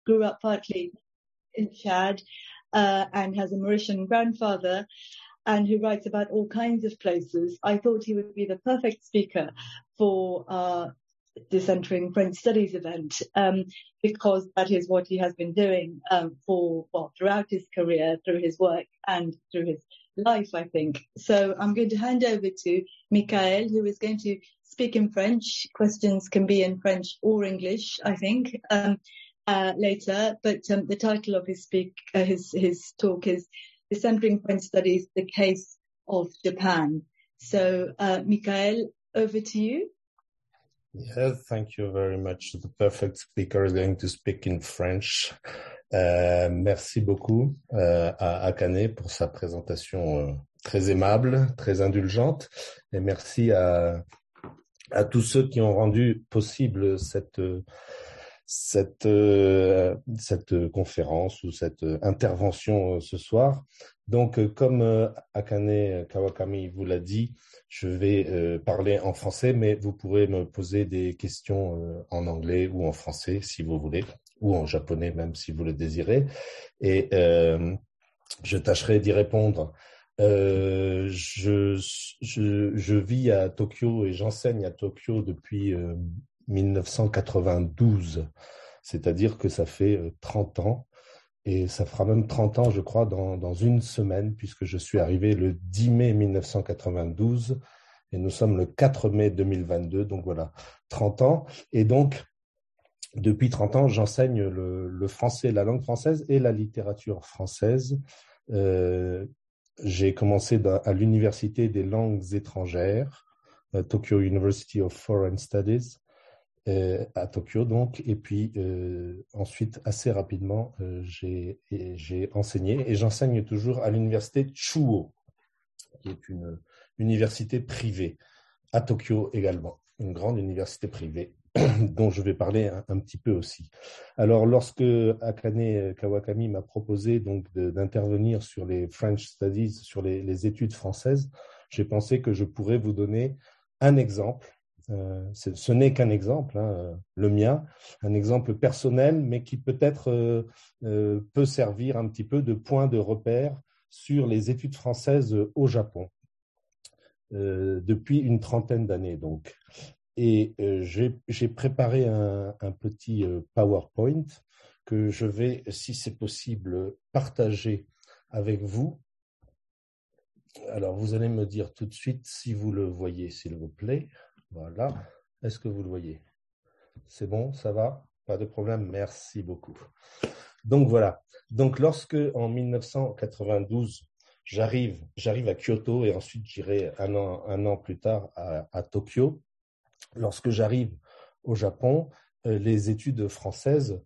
grew up partly in Chad and has a Mauritian grandfather, and who writes about all kinds of places. I thought he would be the perfect speaker for our Decentering French Studies event, because that is what he has been doing throughout his career, through his work and through his life, I think. So I'm going to hand over to Michael, who is going to speak in French. Questions can be in French or English, I think, later. But the title of his talk is Decentering French Studies, the Case of Japan. So, Michael, over to you. Yes, thank you very much. The perfect speaker is going to speak in French. Merci beaucoup à Akane pour sa présentation très aimable, très indulgente. Et merci à tous ceux qui ont rendu possible cette conférence ou cette intervention ce soir. Donc, comme Akane Kawakami vous l'a dit, je vais parler en français, mais vous pourrez me poser des questions en anglais ou en français si vous voulez, ou en japonais même si vous le désirez. Et je tâcherai d'y répondre. Je vis à Tokyo et j'enseigne à Tokyo depuis 1992, c'est-à-dire que ça fait 30 ans. Et ça fera même 30 ans, je crois, dans une semaine, puisque je suis arrivé le 10 mai 1992 et nous sommes le 4 mai 2022, donc voilà, 30 ans. Et donc, depuis 30 ans, j'enseigne le français, la langue française et la littérature française. J'ai commencé à l'Université des langues étrangères, Tokyo University of Foreign Studies, à Tokyo donc, et puis ensuite assez rapidement j'ai enseigné et j'enseigne toujours à l'université Chuo, qui est une université privée à Tokyo également, une grande université privée dont je vais parler un petit peu aussi. Alors lorsque Akane Kawakami m'a proposé donc d'intervenir sur les French Studies, sur les études françaises, j'ai pensé que je pourrais vous donner un exemple. Ce n'est qu'un exemple, le mien, un exemple personnel, mais qui peut-être peut servir un petit peu de point de repère sur les études françaises au Japon, depuis une trentaine d'années donc. Et j'ai préparé un petit PowerPoint que je vais, si c'est possible, partager avec vous. Alors, vous allez me dire tout de suite si vous le voyez, s'il vous plaît. Voilà. Est-ce que vous le voyez? C'est bon, ça va? Pas de problème? Merci beaucoup. Donc voilà. Donc lorsque en 1992, j'arrive à Kyoto et ensuite j'irai un an plus tard à Tokyo. Lorsque j'arrive au Japon, les études françaises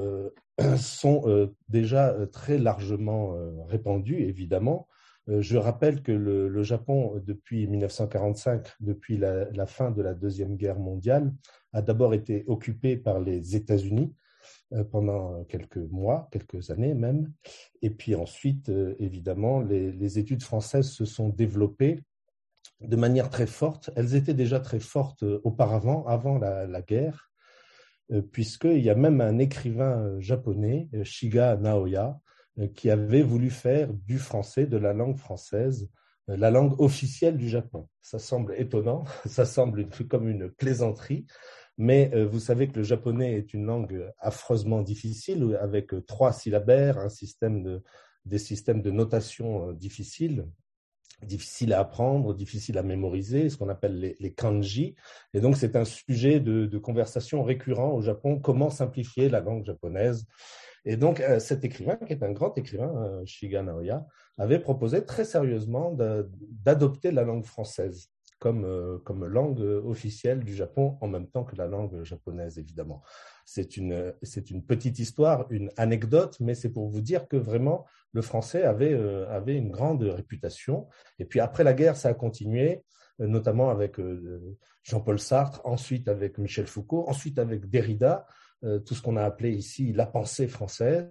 sont déjà très largement répandues, évidemment. Je rappelle que le Japon, depuis 1945, depuis la fin de la Deuxième Guerre mondiale, a d'abord été occupé par les États-Unis pendant quelques mois, quelques années même. Et puis ensuite, évidemment, les études françaises se sont développées de manière très forte. Elles étaient déjà très fortes auparavant, avant la guerre, puisqu'il y a même un écrivain japonais, Shiga Naoya, qui avait voulu faire du français, de la langue française, la langue officielle du Japon. Ça semble étonnant, ça semble comme une plaisanterie, mais vous savez que le japonais est une langue affreusement difficile, avec 3 syllabaires, des systèmes de notation difficiles à apprendre, difficiles à mémoriser, ce qu'on appelle les kanji. Et donc, c'est un sujet de conversation récurrent au Japon, comment simplifier la langue japonaise. Et donc, cet écrivain, qui est un grand écrivain, Shiga Naoya, avait proposé très sérieusement d'adopter la langue française comme langue officielle du Japon, en même temps que la langue japonaise, évidemment. C'est une petite histoire, une anecdote, mais c'est pour vous dire que vraiment, le français avait une grande réputation. Et puis, après la guerre, ça a continué, notamment avec Jean-Paul Sartre, ensuite avec Michel Foucault, ensuite avec Derrida, tout ce qu'on a appelé ici la pensée française.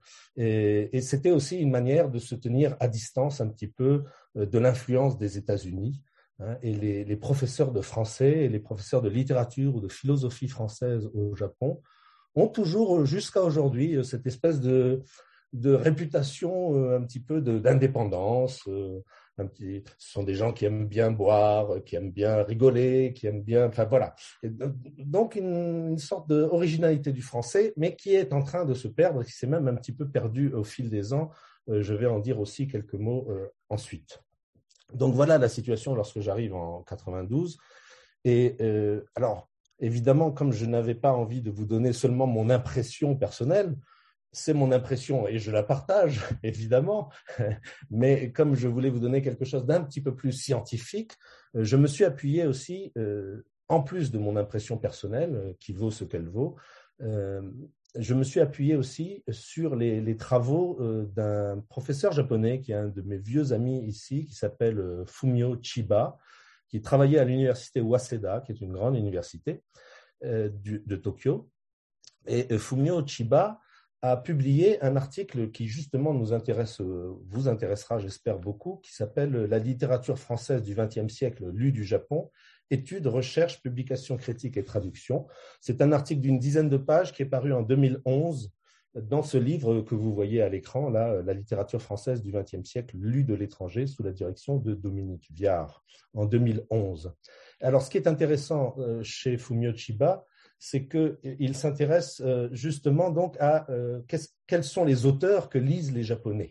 Et c'était aussi une manière de se tenir à distance un petit peu de l'influence des États-Unis. Et les professeurs de français et les professeurs de littérature ou de philosophie française au Japon ont toujours, jusqu'à aujourd'hui, cette espèce de réputation un petit peu d'indépendance. Ce sont des gens qui aiment bien boire, qui aiment bien rigoler, qui aiment bien, enfin voilà. Et donc une sorte d'originalité du français, mais qui est en train de se perdre, qui s'est même un petit peu perdu au fil des ans. Je vais en dire aussi quelques mots ensuite. Donc voilà la situation lorsque j'arrive en 92. Et alors, évidemment, comme je n'avais pas envie de vous donner seulement mon impression personnelle, c'est mon impression et je la partage, évidemment, mais comme je voulais vous donner quelque chose d'un petit peu plus scientifique, je me suis appuyé aussi, en plus de mon impression personnelle, qui vaut ce qu'elle vaut, je me suis appuyé aussi sur les travaux d'un professeur japonais qui est un de mes vieux amis ici, qui s'appelle Fumio Chiba, qui travaillait à l'université Waseda, qui est une grande université de Tokyo. Et Fumio Chiba a publié un article qui justement nous intéresse, vous intéressera, j'espère beaucoup, qui s'appelle « La littérature française du XXe siècle lue du Japon, études, recherches, publications critiques et traductions ». C'est un article d'une dizaine de pages qui est paru en 2011 dans ce livre que vous voyez à l'écran, là, « La littérature française du XXe siècle lue de l'étranger » sous la direction de Dominique Viard en 2011. Alors, ce qui est intéressant chez Fumio Chiba, c'est qu'il s'intéresse justement donc à quels sont les auteurs que lisent les Japonais.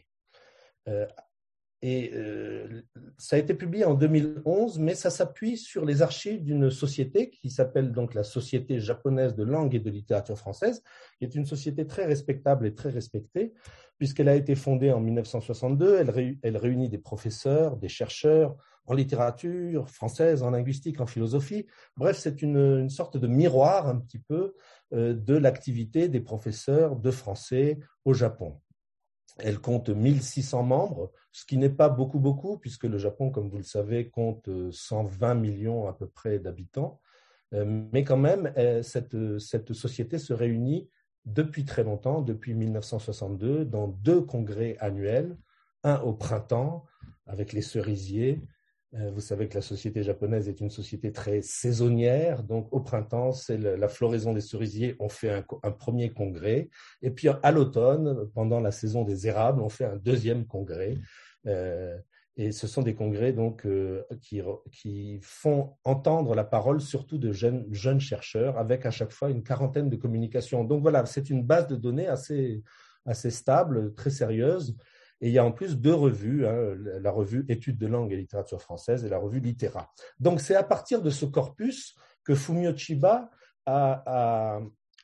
Ça a été publié en 2011, mais ça s'appuie sur les archives d'une société qui s'appelle donc la Société japonaise de langue et de littérature française, qui est une société très respectable et très respectée, puisqu'elle a été fondée en 1962. Elle réunit des professeurs, des chercheurs en littérature française, en linguistique, en philosophie. Bref, c'est une sorte de miroir un petit peu de l'activité des professeurs de français au Japon. Elle compte 1600 membres, ce qui n'est pas beaucoup, puisque le Japon, comme vous le savez, compte 120 millions à peu près d'habitants. Mais quand même, cette société se réunit depuis très longtemps, depuis 1962, dans 2 congrès annuels, un au printemps avec les cerisiers. Vous savez que la société japonaise est une société très saisonnière, donc au printemps, c'est la floraison des cerisiers, on fait un premier congrès, et puis à l'automne, pendant la saison des érables, on fait un deuxième congrès. Et ce sont des congrès donc, qui font entendre la parole surtout de jeunes chercheurs, avec à chaque fois une quarantaine de communications. Donc voilà, c'est une base de données assez stable, très sérieuse. Et il y a en plus 2 revues, la revue Études de langue et littérature française et la revue Littéra. Donc c'est à partir de ce corpus que Fumio Chiba a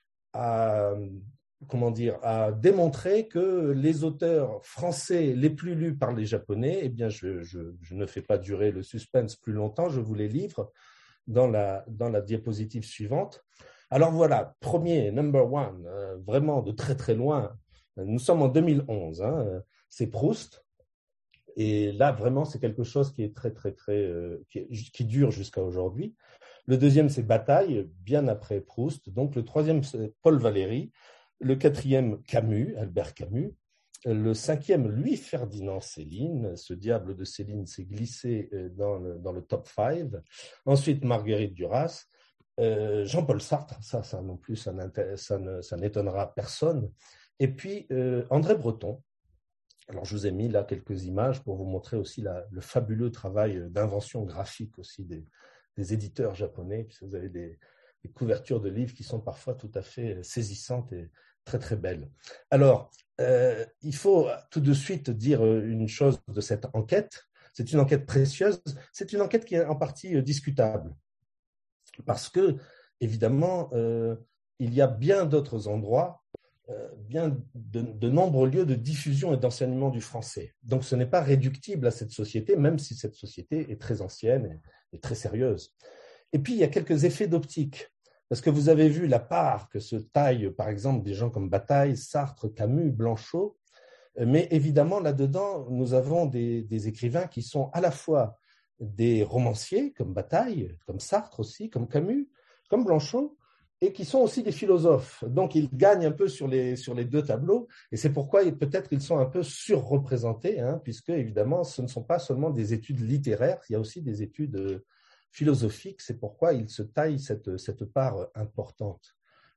démontré que les auteurs français les plus lus par les Japonais, eh bien je ne fais pas durer le suspense plus longtemps, je vous les livre dans la diapositive suivante. Alors voilà, premier, number one, vraiment de très très loin, nous sommes en 2011, c'est Proust. Et là, vraiment, c'est quelque chose qui est très, très, très, qui dure jusqu'à aujourd'hui. Le deuxième, c'est Bataille, bien après Proust. Donc, le troisième, c'est Paul Valéry. Le quatrième, Camus, Albert Camus. Le cinquième, Louis-Ferdinand Céline. Ce diable de Céline s'est glissé dans le top 5. Ensuite, Marguerite Duras. Jean-Paul Sartre, ça non plus, ça n'étonnera personne. Et puis, André Breton. Alors, je vous ai mis là quelques images pour vous montrer aussi le fabuleux travail d'invention graphique aussi des éditeurs japonais, puisque vous avez des couvertures de livres qui sont parfois tout à fait saisissantes et très, très belles. Alors, il faut tout de suite dire une chose de cette enquête. C'est une enquête précieuse. C'est une enquête qui est en partie discutable. Parce que, évidemment, il y a bien d'autres endroits, bien de nombreux lieux de diffusion et d'enseignement du français. Donc, ce n'est pas réductible à cette société, même si cette société est très ancienne et très sérieuse. Et puis, il y a quelques effets d'optique, parce que vous avez vu la part que se taillent, par exemple, des gens comme Bataille, Sartre, Camus, Blanchot, mais évidemment, là-dedans, nous avons des écrivains qui sont à la fois des romanciers, comme Bataille, comme Sartre aussi, comme Camus, comme Blanchot, et qui sont aussi des philosophes. Donc, ils gagnent un peu sur les 2 tableaux, et c'est pourquoi peut-être ils sont un peu surreprésentés, puisque, évidemment, ce ne sont pas seulement des études littéraires, il y a aussi des études philosophiques, c'est pourquoi ils se taillent cette part importante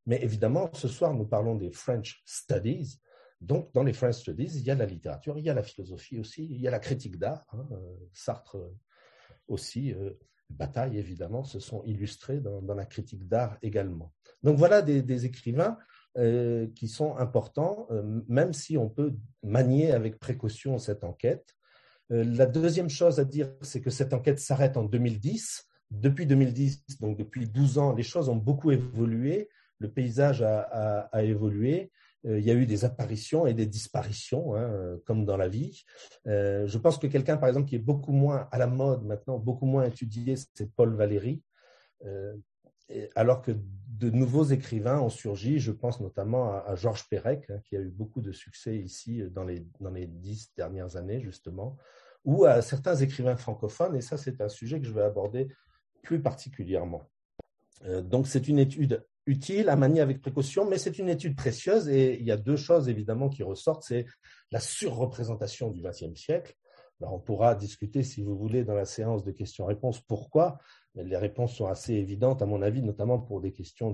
Mais évidemment, ce soir, nous parlons des French Studies. Donc, dans les French Studies, il y a la littérature, il y a la philosophie aussi, il y a la critique d'art. Sartre aussi, Bataille, évidemment, se sont illustrés dans la critique d'art également. Donc, voilà des écrivains qui sont importants, même si on peut manier avec précaution cette enquête. La deuxième chose à dire, c'est que cette enquête s'arrête en 2010. Depuis 2010, donc depuis 12 ans, les choses ont beaucoup évolué, le paysage a évolué. Il y a eu des apparitions et des disparitions, comme dans la vie. Je pense que quelqu'un, par exemple, qui est beaucoup moins à la mode maintenant, beaucoup moins étudié, c'est Paul Valéry. Alors que de nouveaux écrivains ont surgi, je pense notamment à Georges Perec, qui a eu beaucoup de succès ici dans les 10 dernières années, justement, ou à certains écrivains francophones, et ça, c'est un sujet que je vais aborder plus particulièrement. Donc, c'est une étude utile à manier avec précaution, mais c'est une étude précieuse, et il y a deux choses, évidemment, qui ressortent, c'est la surreprésentation du XXe siècle. Alors, on pourra discuter, si vous voulez, dans la séance de questions-réponses, pourquoi. Les réponses sont assez évidentes, à mon avis, notamment pour des questions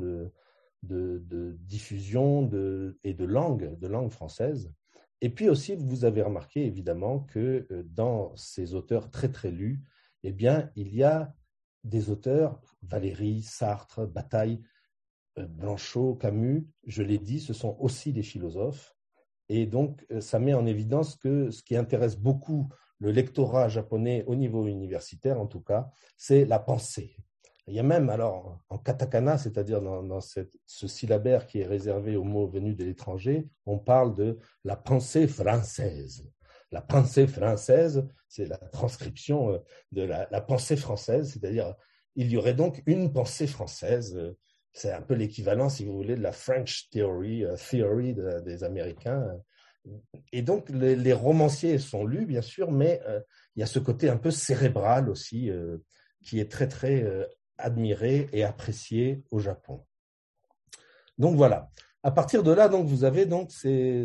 de diffusion et de langue française. Et puis aussi, vous avez remarqué, évidemment, que dans ces auteurs très, très lus, eh bien, il y a des auteurs, Valéry, Sartre, Bataille, Blanchot, Camus, je l'ai dit, ce sont aussi des philosophes. Et donc, ça met en évidence que ce qui intéresse beaucoup le lectorat japonais au niveau universitaire, en tout cas, c'est la pensée. Il y a même, alors, en katakana, c'est-à-dire dans ce syllabaire qui est réservé aux mots venus de l'étranger, on parle de la pensée française. La pensée française, c'est la transcription de la pensée française, c'est-à-dire il y aurait donc une pensée française. C'est un peu l'équivalent, si vous voulez, de la French theory des Américains. Et donc, les romanciers sont lus, bien sûr, mais il y a ce côté un peu cérébral aussi qui est très, très admiré et apprécié au Japon. Donc, voilà. À partir de là, donc, vous avez donc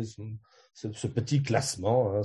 ce petit classement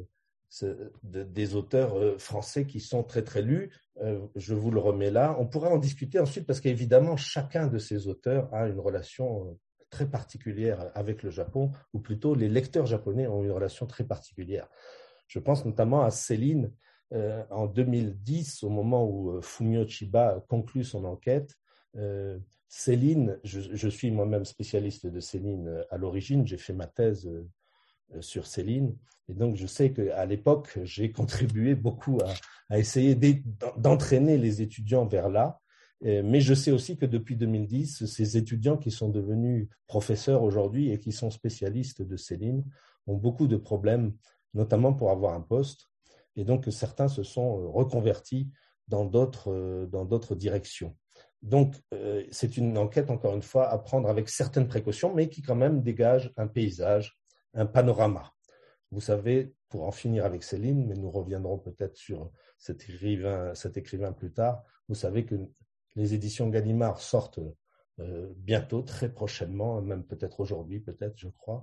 des auteurs français qui sont très, très lus. Je vous le remets là. On pourra en discuter ensuite parce qu'évidemment, chacun de ces auteurs a une relation très particulière avec le Japon, ou plutôt les lecteurs japonais ont une relation très particulière. Je pense notamment à Céline en 2010, au moment où Fumio Chiba conclut son enquête. Céline, je suis moi-même spécialiste de Céline à l'origine, j'ai fait ma thèse sur Céline, et donc je sais qu'à l'époque, j'ai contribué beaucoup à essayer d'entraîner les étudiants vers là. Mais je sais aussi que depuis 2010, ces étudiants qui sont devenus professeurs aujourd'hui et qui sont spécialistes de Céline ont beaucoup de problèmes, notamment pour avoir un poste. Et donc, certains se sont reconvertis dans d'autres directions. Donc, c'est une enquête, encore une fois, à prendre avec certaines précautions, mais qui quand même dégage un paysage, un panorama. Vous savez, pour en finir avec Céline, mais nous reviendrons peut-être sur cet écrivain plus tard, vous savez que les éditions Gallimard sortent bientôt, très prochainement, même peut-être aujourd'hui, peut-être, je crois,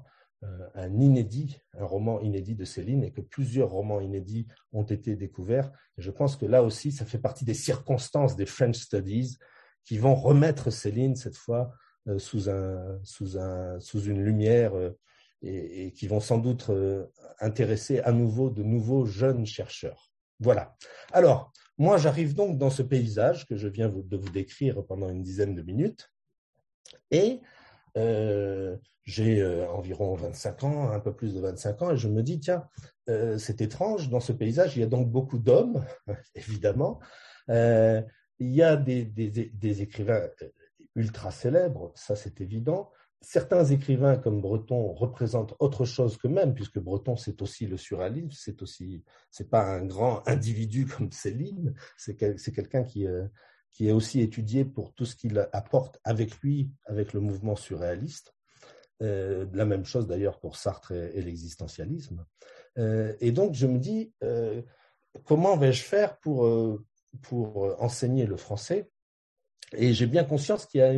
un roman inédit de Céline, et que plusieurs romans inédits ont été découverts. Et je pense que là aussi, ça fait partie des circonstances des French Studies qui vont remettre Céline, cette fois, sous une lumière et qui vont sans doute intéresser à nouveau de nouveaux jeunes chercheurs. Voilà. Alors, moi, j'arrive donc dans ce paysage que je viens de vous décrire pendant une dizaine de minutes, et j'ai environ 25 ans, un peu plus de 25 ans, et je me dis, tiens, c'est étrange, dans ce paysage, il y a donc beaucoup d'hommes, évidemment. Il y a des écrivains ultra célèbres, ça c'est évident. Certains écrivains comme Breton représentent autre chose qu'eux-mêmes, puisque Breton, c'est aussi le surréalisme, c'est pas un grand individu comme Céline, c'est quelqu'un qui est aussi étudié pour tout ce qu'il apporte avec lui, avec le mouvement surréaliste. La même chose d'ailleurs pour Sartre et l'existentialisme. Et donc, je me dis, comment vais-je faire pour enseigner le français? Et j'ai bien conscience qu'il y a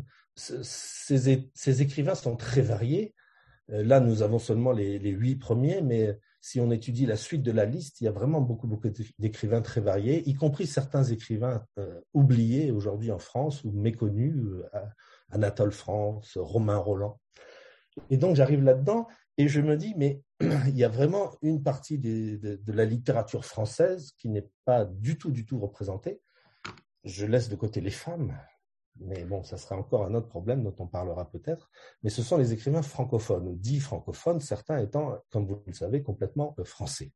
ces écrivains sont très variés. Là, nous avons seulement les 8 premiers, mais si on étudie la suite de la liste, il y a vraiment beaucoup d'écrivains très variés, y compris certains écrivains oubliés aujourd'hui en France ou méconnus Anatole France, Romain Roland. Et donc, j'arrive là-dedans et je me dis, mais il y a vraiment une partie de la littérature française qui n'est pas du tout représentée. Je laisse de côté les femmes, mais bon, ça sera encore un autre problème dont on parlera peut-être. Mais ce sont les écrivains francophones, ou dits francophones, certains étant, comme vous le savez, complètement français.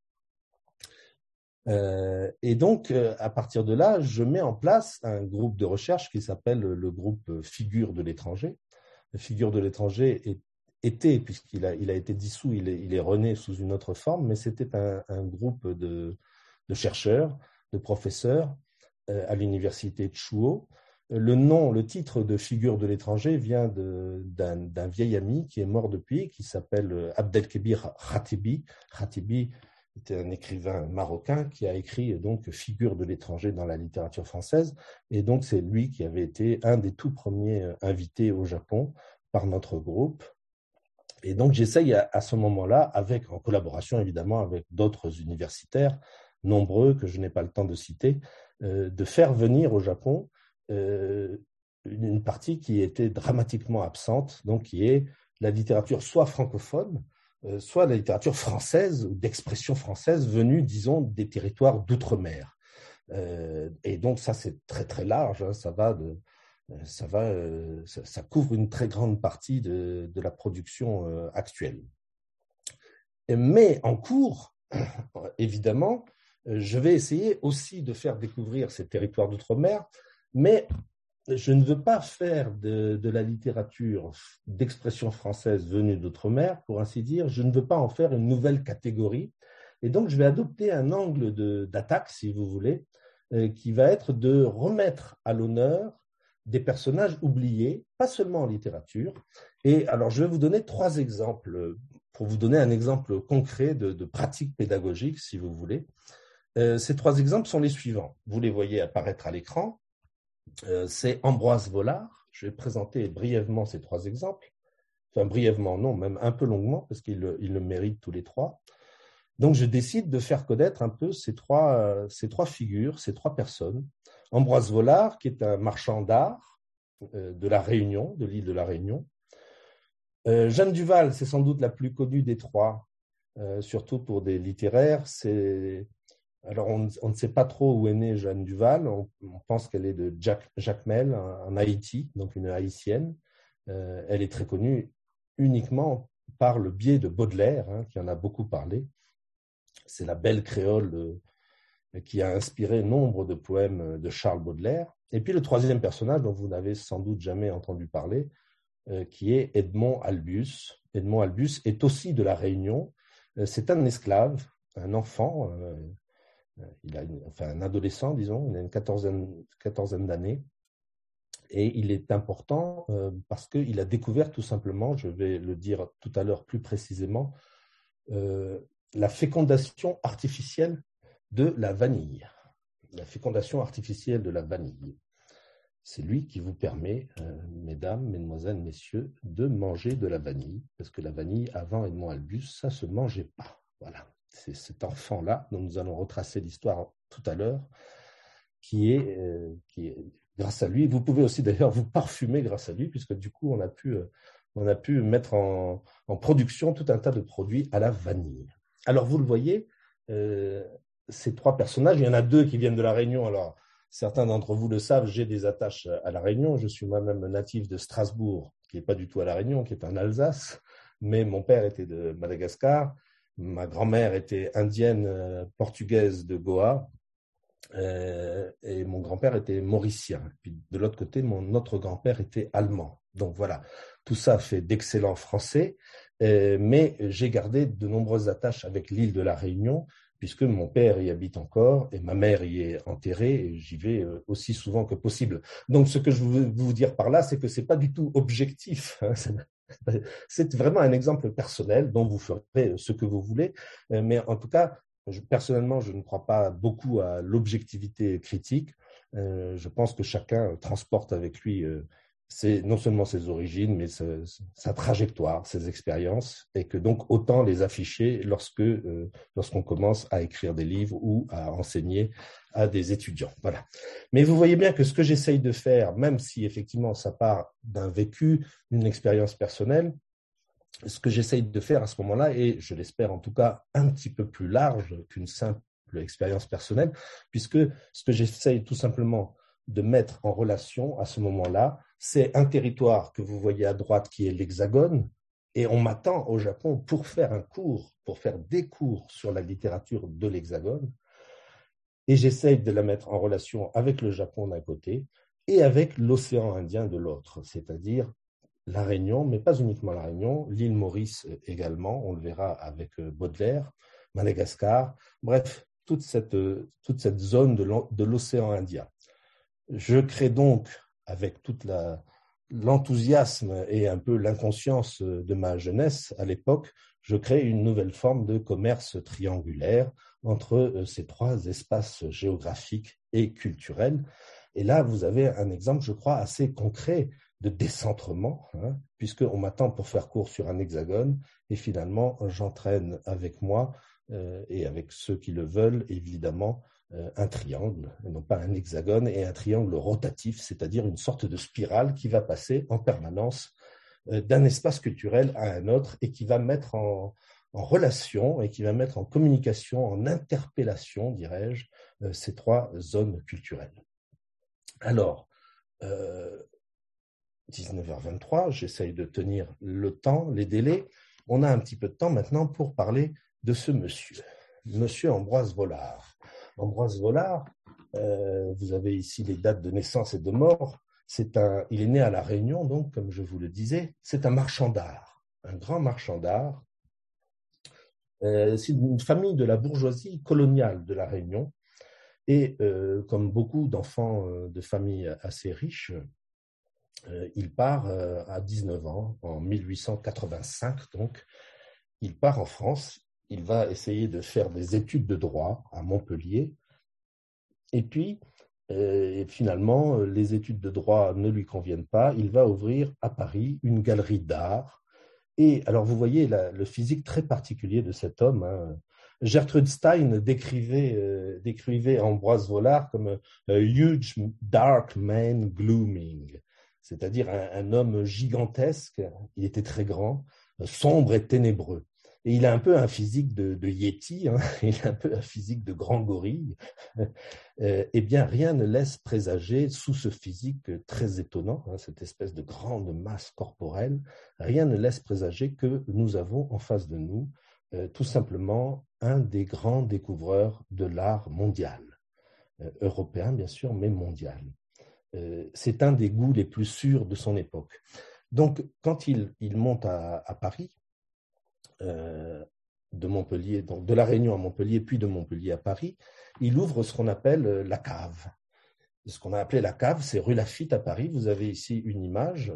Et donc, à partir de là, je mets en place un groupe de recherche qui s'appelle le groupe Figures de l'étranger. Le Figures de l'étranger était, puisqu'il a été dissous, il est rené sous une autre forme, mais c'était un groupe de chercheurs, de professeurs à l'université de Chouo. Le titre de Figures de l'étranger vient d'un vieil ami qui est mort depuis, qui s'appelle Abdelkebir Khatibi. Khatibi était un écrivain marocain qui a écrit donc Figures de l'étranger dans la littérature française. Et donc, c'est lui qui avait été un des tout premiers invités au Japon par notre groupe. Et donc, j'essaye à ce moment-là, en collaboration évidemment avec d'autres universitaires, nombreux que je n'ai pas le temps de citer, de faire venir au Japon une partie qui était dramatiquement absente, donc qui est la littérature soit francophone, soit la littérature française ou d'expression française venue, disons, des territoires d'outre-mer. Et donc ça, c'est très très large, hein, ça couvre une très grande partie de la production actuelle. Mais en cours, évidemment, je vais essayer aussi de faire découvrir ces territoires d'outre-mer, mais je ne veux pas faire de la littérature d'expression française venue d'outre-mer, pour ainsi dire. Je ne veux pas en faire une nouvelle catégorie. Et donc, je vais adopter un angle d'attaque, si vous voulez, qui va être de remettre à l'honneur des personnages oubliés, pas seulement en littérature. Et alors, je vais vous donner 3 exemples, pour vous donner un exemple concret de pratique pédagogique, si vous voulez. Ces 3 exemples sont les suivants. Vous les voyez apparaître à l'écran. C'est Ambroise Vollard. Je vais présenter brièvement ces 3 exemples. Enfin, brièvement, non, même un peu longuement, parce qu'ils le méritent tous les 3. Donc, je décide de faire connaître un peu ces trois figures, ces 3 personnes. Ambroise Vollard, qui est un marchand d'art de la Réunion, de l'île de la Réunion. Jeanne Duval, c'est sans doute la plus connue des 3, surtout pour des littéraires. Alors, on ne sait pas trop où est née Jeanne Duval. On pense qu'elle est de Jacmel, en Haïti, donc une haïtienne. Elle est très connue uniquement par le biais de Baudelaire, hein, qui en a beaucoup parlé. C'est la belle créole qui a inspiré nombre de poèmes de Charles Baudelaire. Et puis le 3e personnage, dont vous n'avez sans doute jamais entendu parler, qui est Edmond Albus. Edmond Albus est aussi de la Réunion. C'est un esclave, un enfant, un adolescent, disons, il a une quatorzaine d'années. Et il est important parce qu'il a découvert tout simplement, je vais le dire tout à l'heure plus précisément, la fécondation artificielle de la vanille. La fécondation artificielle de la vanille. C'est lui qui vous permet, mesdames, mesdemoiselles, messieurs, de manger de la vanille. Parce que la vanille, avant Edmond Albus, ça ne se mangeait pas. Voilà. C'est cet enfant-là dont nous allons retracer l'histoire tout à l'heure, qui est grâce à lui. Vous pouvez aussi d'ailleurs vous parfumer grâce à lui, puisque du coup, on a pu mettre en production tout un tas de produits à la vanille. Alors, vous le voyez, ces 3 personnages, il y en a 2 qui viennent de la Réunion. Alors, certains d'entre vous le savent, j'ai des attaches à la Réunion. Je suis moi-même natif de Strasbourg, qui n'est pas du tout à la Réunion, qui est en Alsace. Mais mon père était de Madagascar. Ma grand-mère était indienne portugaise de Goa. Et mon grand-père était mauricien. Puis de l'autre côté, mon autre grand-père était allemand. Donc voilà, tout ça fait d'excellents Français, mais j'ai gardé de nombreuses attaches avec l'île de la Réunion, puisque mon père y habite encore et ma mère y est enterrée, et j'y vais aussi souvent que possible. Donc ce que je veux vous dire par là, c'est que ce n'est pas du tout objectif, hein. C'est vraiment un exemple personnel dont vous ferez ce que vous voulez, mais en tout cas, personnellement, je ne crois pas beaucoup à l'objectivité critique. Je pense que chacun transporte avec lui c'est non seulement ses origines, mais sa trajectoire, ses expériences, et que donc autant les afficher lorsqu'on commence à écrire des livres ou à enseigner à des étudiants. Voilà. Mais vous voyez bien que ce que j'essaye de faire, même si effectivement ça part d'un vécu, d'une expérience personnelle, ce que j'essaye de faire à ce moment-là, et je l'espère en tout cas un petit peu plus large qu'une simple expérience personnelle, puisque ce que j'essaye tout simplement de mettre en relation à ce moment-là, c'est un territoire que vous voyez à droite qui est l'Hexagone, et on m'attend au Japon pour faire un cours, pour faire des cours sur la littérature de l'Hexagone, et j'essaye de la mettre en relation avec le Japon d'un côté et avec l'océan Indien de l'autre, c'est-à-dire la Réunion, mais pas uniquement la Réunion, l'île Maurice également, on le verra avec Baudelaire, Madagascar, bref, toute cette zone de l'océan Indien. Je crée donc, avec toute l'enthousiasme et un peu l'inconscience de ma jeunesse à l'époque, je crée une nouvelle forme de commerce triangulaire entre ces trois espaces géographiques et culturels. Et là, vous avez un exemple, je crois, assez concret de décentrement, puisqu'on m'attend pour faire cours sur un hexagone, et finalement, j'entraîne avec moi et avec ceux qui le veulent, évidemment, un triangle, et non pas un hexagone, et un triangle rotatif, c'est-à-dire une sorte de spirale qui va passer en permanence d'un espace culturel à un autre et qui va mettre en relation et qui va mettre en communication, en interpellation, dirais-je, ces trois zones culturelles. Alors, 19h23, j'essaye de tenir le temps, les délais. On a un petit peu de temps maintenant pour parler de ce monsieur, monsieur Ambroise Vollard. Ambroise Vollard, vous avez ici les dates de naissance et de mort. Il est né à La Réunion, donc, comme je vous le disais, c'est un marchand d'art, un grand marchand d'art. C'est une famille de la bourgeoisie coloniale de La Réunion. Et comme beaucoup d'enfants de familles assez riches, il part à 19 ans, en 1885, donc, il part en France. Il va essayer de faire des études de droit à Montpellier. Et puis, finalement, les études de droit ne lui conviennent pas. Il va ouvrir à Paris une galerie d'art. Et alors, vous voyez le physique très particulier de cet homme. Hein. Gertrude Stein décrivait Ambroise Vollard comme « a huge dark man glooming », c'est-à-dire un homme gigantesque. Il était très grand, sombre et ténébreux. Et il a un peu un physique de Yéti, hein, il a un peu un physique de grand gorille. Eh bien, rien ne laisse présager, sous ce physique très étonnant, hein, cette espèce de grande masse corporelle, rien ne laisse présager que nous avons en face de nous tout simplement un des grands découvreurs de l'art mondial, européen bien sûr, mais mondial. C'est un des goûts les plus sûrs de son époque. Donc, quand il monte à Paris, de Montpellier, donc de La Réunion à Montpellier, puis de Montpellier à Paris, il ouvre ce qu'on appelle la cave. Ce qu'on a appelé la cave, c'est rue Laffitte à Paris. Vous avez ici une image.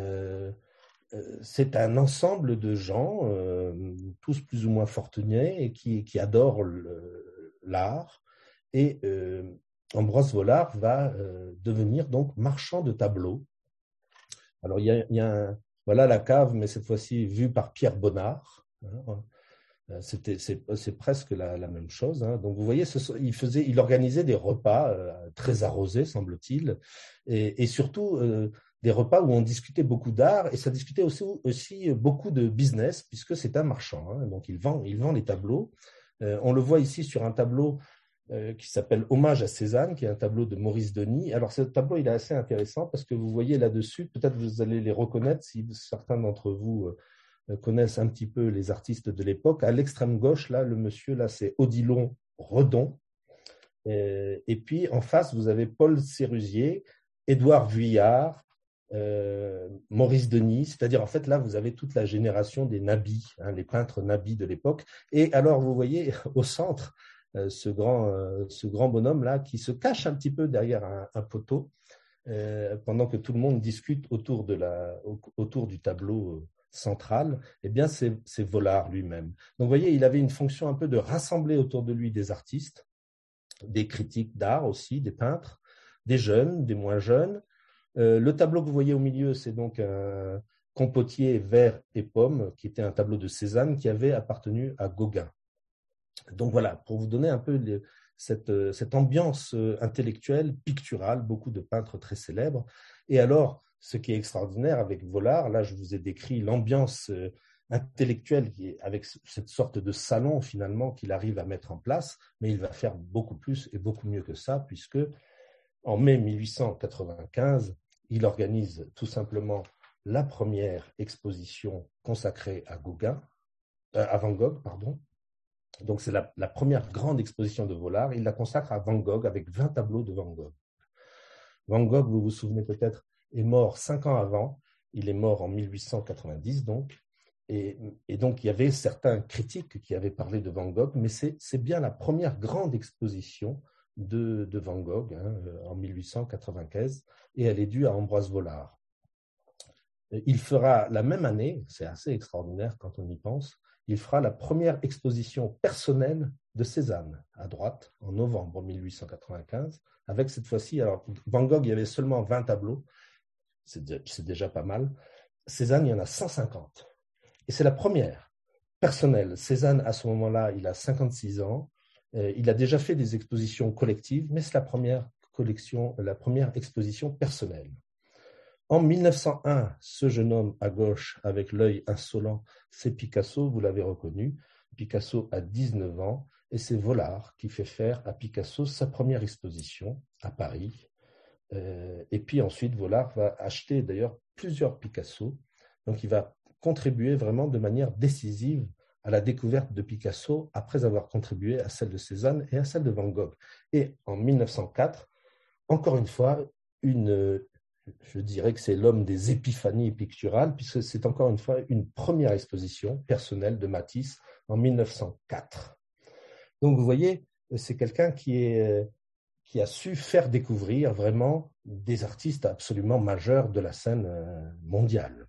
C'est un ensemble de gens, tous plus ou moins fortunés, et qui adorent l'art. Et Ambroise Vollard va devenir donc marchand de tableaux. Alors, il y a voilà la cave, mais cette fois-ci vue par Pierre Bonnard. C'est presque la même chose. Hein. Donc, vous voyez, il organisait des repas très arrosés, semble-t-il, et surtout des repas où on discutait beaucoup d'art, et ça discutait aussi beaucoup de business, puisque c'est un marchand. Hein. Donc, il vend les tableaux. On le voit ici sur un tableau qui s'appelle Hommage à Cézanne, qui est un tableau de Maurice Denis. Alors, ce tableau, il est assez intéressant parce que vous voyez là-dessus, peut-être vous allez les reconnaître si certains d'entre vous connaissent un petit peu les artistes de l'époque. À l'extrême gauche, là, le monsieur, là, c'est Odilon Redon. Et puis, en face, vous avez Paul Sérusier, Édouard Vuillard, Maurice Denis. C'est-à-dire, en fait, là, vous avez toute la génération des nabis, hein, les peintres nabis de l'époque. Et alors, vous voyez, au centre, ce grand bonhomme-là qui se cache un petit peu derrière un poteau pendant que tout le monde discute autour du tableau central, eh bien, c'est Vollard lui-même. Donc, vous voyez, il avait une fonction un peu de rassembler autour de lui des artistes, des critiques d'art aussi, des peintres, des jeunes, des moins jeunes, Le tableau que vous voyez au milieu, c'est donc un compotier vert et pomme, qui était un tableau de Cézanne qui avait appartenu à Gauguin. Donc voilà, pour vous donner un peu cette ambiance intellectuelle, picturale, beaucoup de peintres très célèbres. Et alors, ce qui est extraordinaire avec Vollard, là je vous ai décrit l'ambiance intellectuelle qui est avec cette sorte de salon finalement qu'il arrive à mettre en place, mais il va faire beaucoup plus et beaucoup mieux que ça, puisque en mai 1895, il organise tout simplement la première exposition consacrée à Van Gogh, pardon. Donc, c'est la première grande exposition de Vollard. Il la consacre à Van Gogh avec 20 tableaux de Van Gogh. Van Gogh, vous vous souvenez peut-être, est mort 5 ans avant. Il est mort en 1890, donc. Et donc, il y avait certains critiques qui avaient parlé de Van Gogh, mais c'est bien la première grande exposition de Van Gogh en 1895, et elle est due à Ambroise Vollard. Il fera la même année, c'est assez extraordinaire quand on y pense, il fera la première exposition personnelle de Cézanne à droite en novembre 1895, avec cette fois-ci, alors Van Gogh, il y avait seulement 20 tableaux, c'est déjà pas mal. Cézanne, il y en a 150. Et c'est la première personnelle. Cézanne, à ce moment-là, il a 56 ans. Il a déjà fait des expositions collectives, mais c'est la première exposition personnelle. En 1901, ce jeune homme à gauche, avec l'œil insolent, c'est Picasso, vous l'avez reconnu. Picasso a 19 ans, et c'est Vollard qui fait faire à Picasso sa première exposition à Paris. Et puis ensuite, Vollard va acheter d'ailleurs plusieurs Picasso. Donc il va contribuer vraiment de manière décisive à la découverte de Picasso après avoir contribué à celle de Cézanne et à celle de Van Gogh. Et en 1904, encore une fois, je dirais que c'est l'homme des épiphanies picturales, puisque c'est encore une fois une première exposition personnelle de Matisse en 1904. Donc vous voyez, c'est quelqu'un qui a su faire découvrir vraiment des artistes absolument majeurs de la scène mondiale.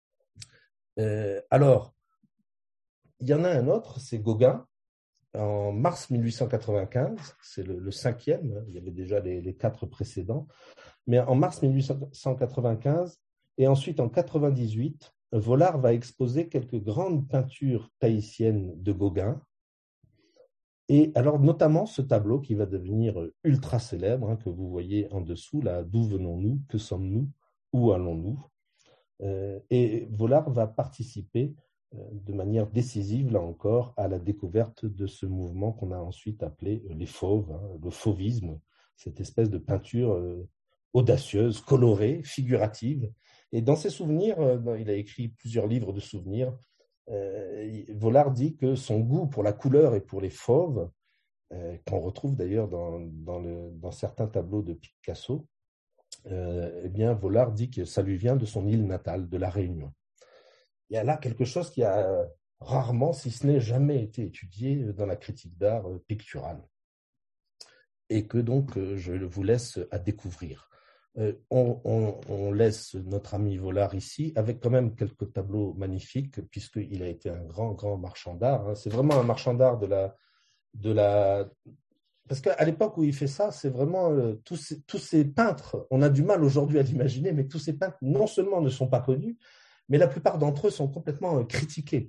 Alors, il y en a un autre, c'est Gauguin, en mars 1895, c'est le cinquième, il y avait déjà les 4 précédents, mais en mars 1895, et ensuite en 98, Vollard va exposer quelques grandes peintures tahitiennes de Gauguin, et alors notamment ce tableau qui va devenir ultra célèbre, que vous voyez en dessous, là, d'où venons-nous, que sommes-nous, où allons-nous? Et Vollard va participer de manière décisive, là encore, à la découverte de ce mouvement qu'on a ensuite appelé les fauves, le fauvisme, cette espèce de peinture audacieuse, colorée, figurative. Et dans ses souvenirs, il a écrit plusieurs livres de souvenirs, Vollard dit que son goût pour la couleur et pour les fauves, qu'on retrouve d'ailleurs dans certains tableaux de Picasso, eh bien, Vollard dit que ça lui vient de son île natale, de la Réunion. Il y a là quelque chose qui a rarement, si ce n'est jamais été étudié dans la critique d'art picturale, et que donc je vous laisse à découvrir. On laisse notre ami Vollard ici, avec quand même quelques tableaux magnifiques, puisqu'il a été un grand, grand marchand d'art. C'est vraiment un marchand d'art de la... Parce qu'à l'époque où il fait ça, c'est vraiment tous ces peintres, on a du mal aujourd'hui à l'imaginer, mais tous ces peintres non seulement ne sont pas connus, mais la plupart d'entre eux sont complètement critiqués.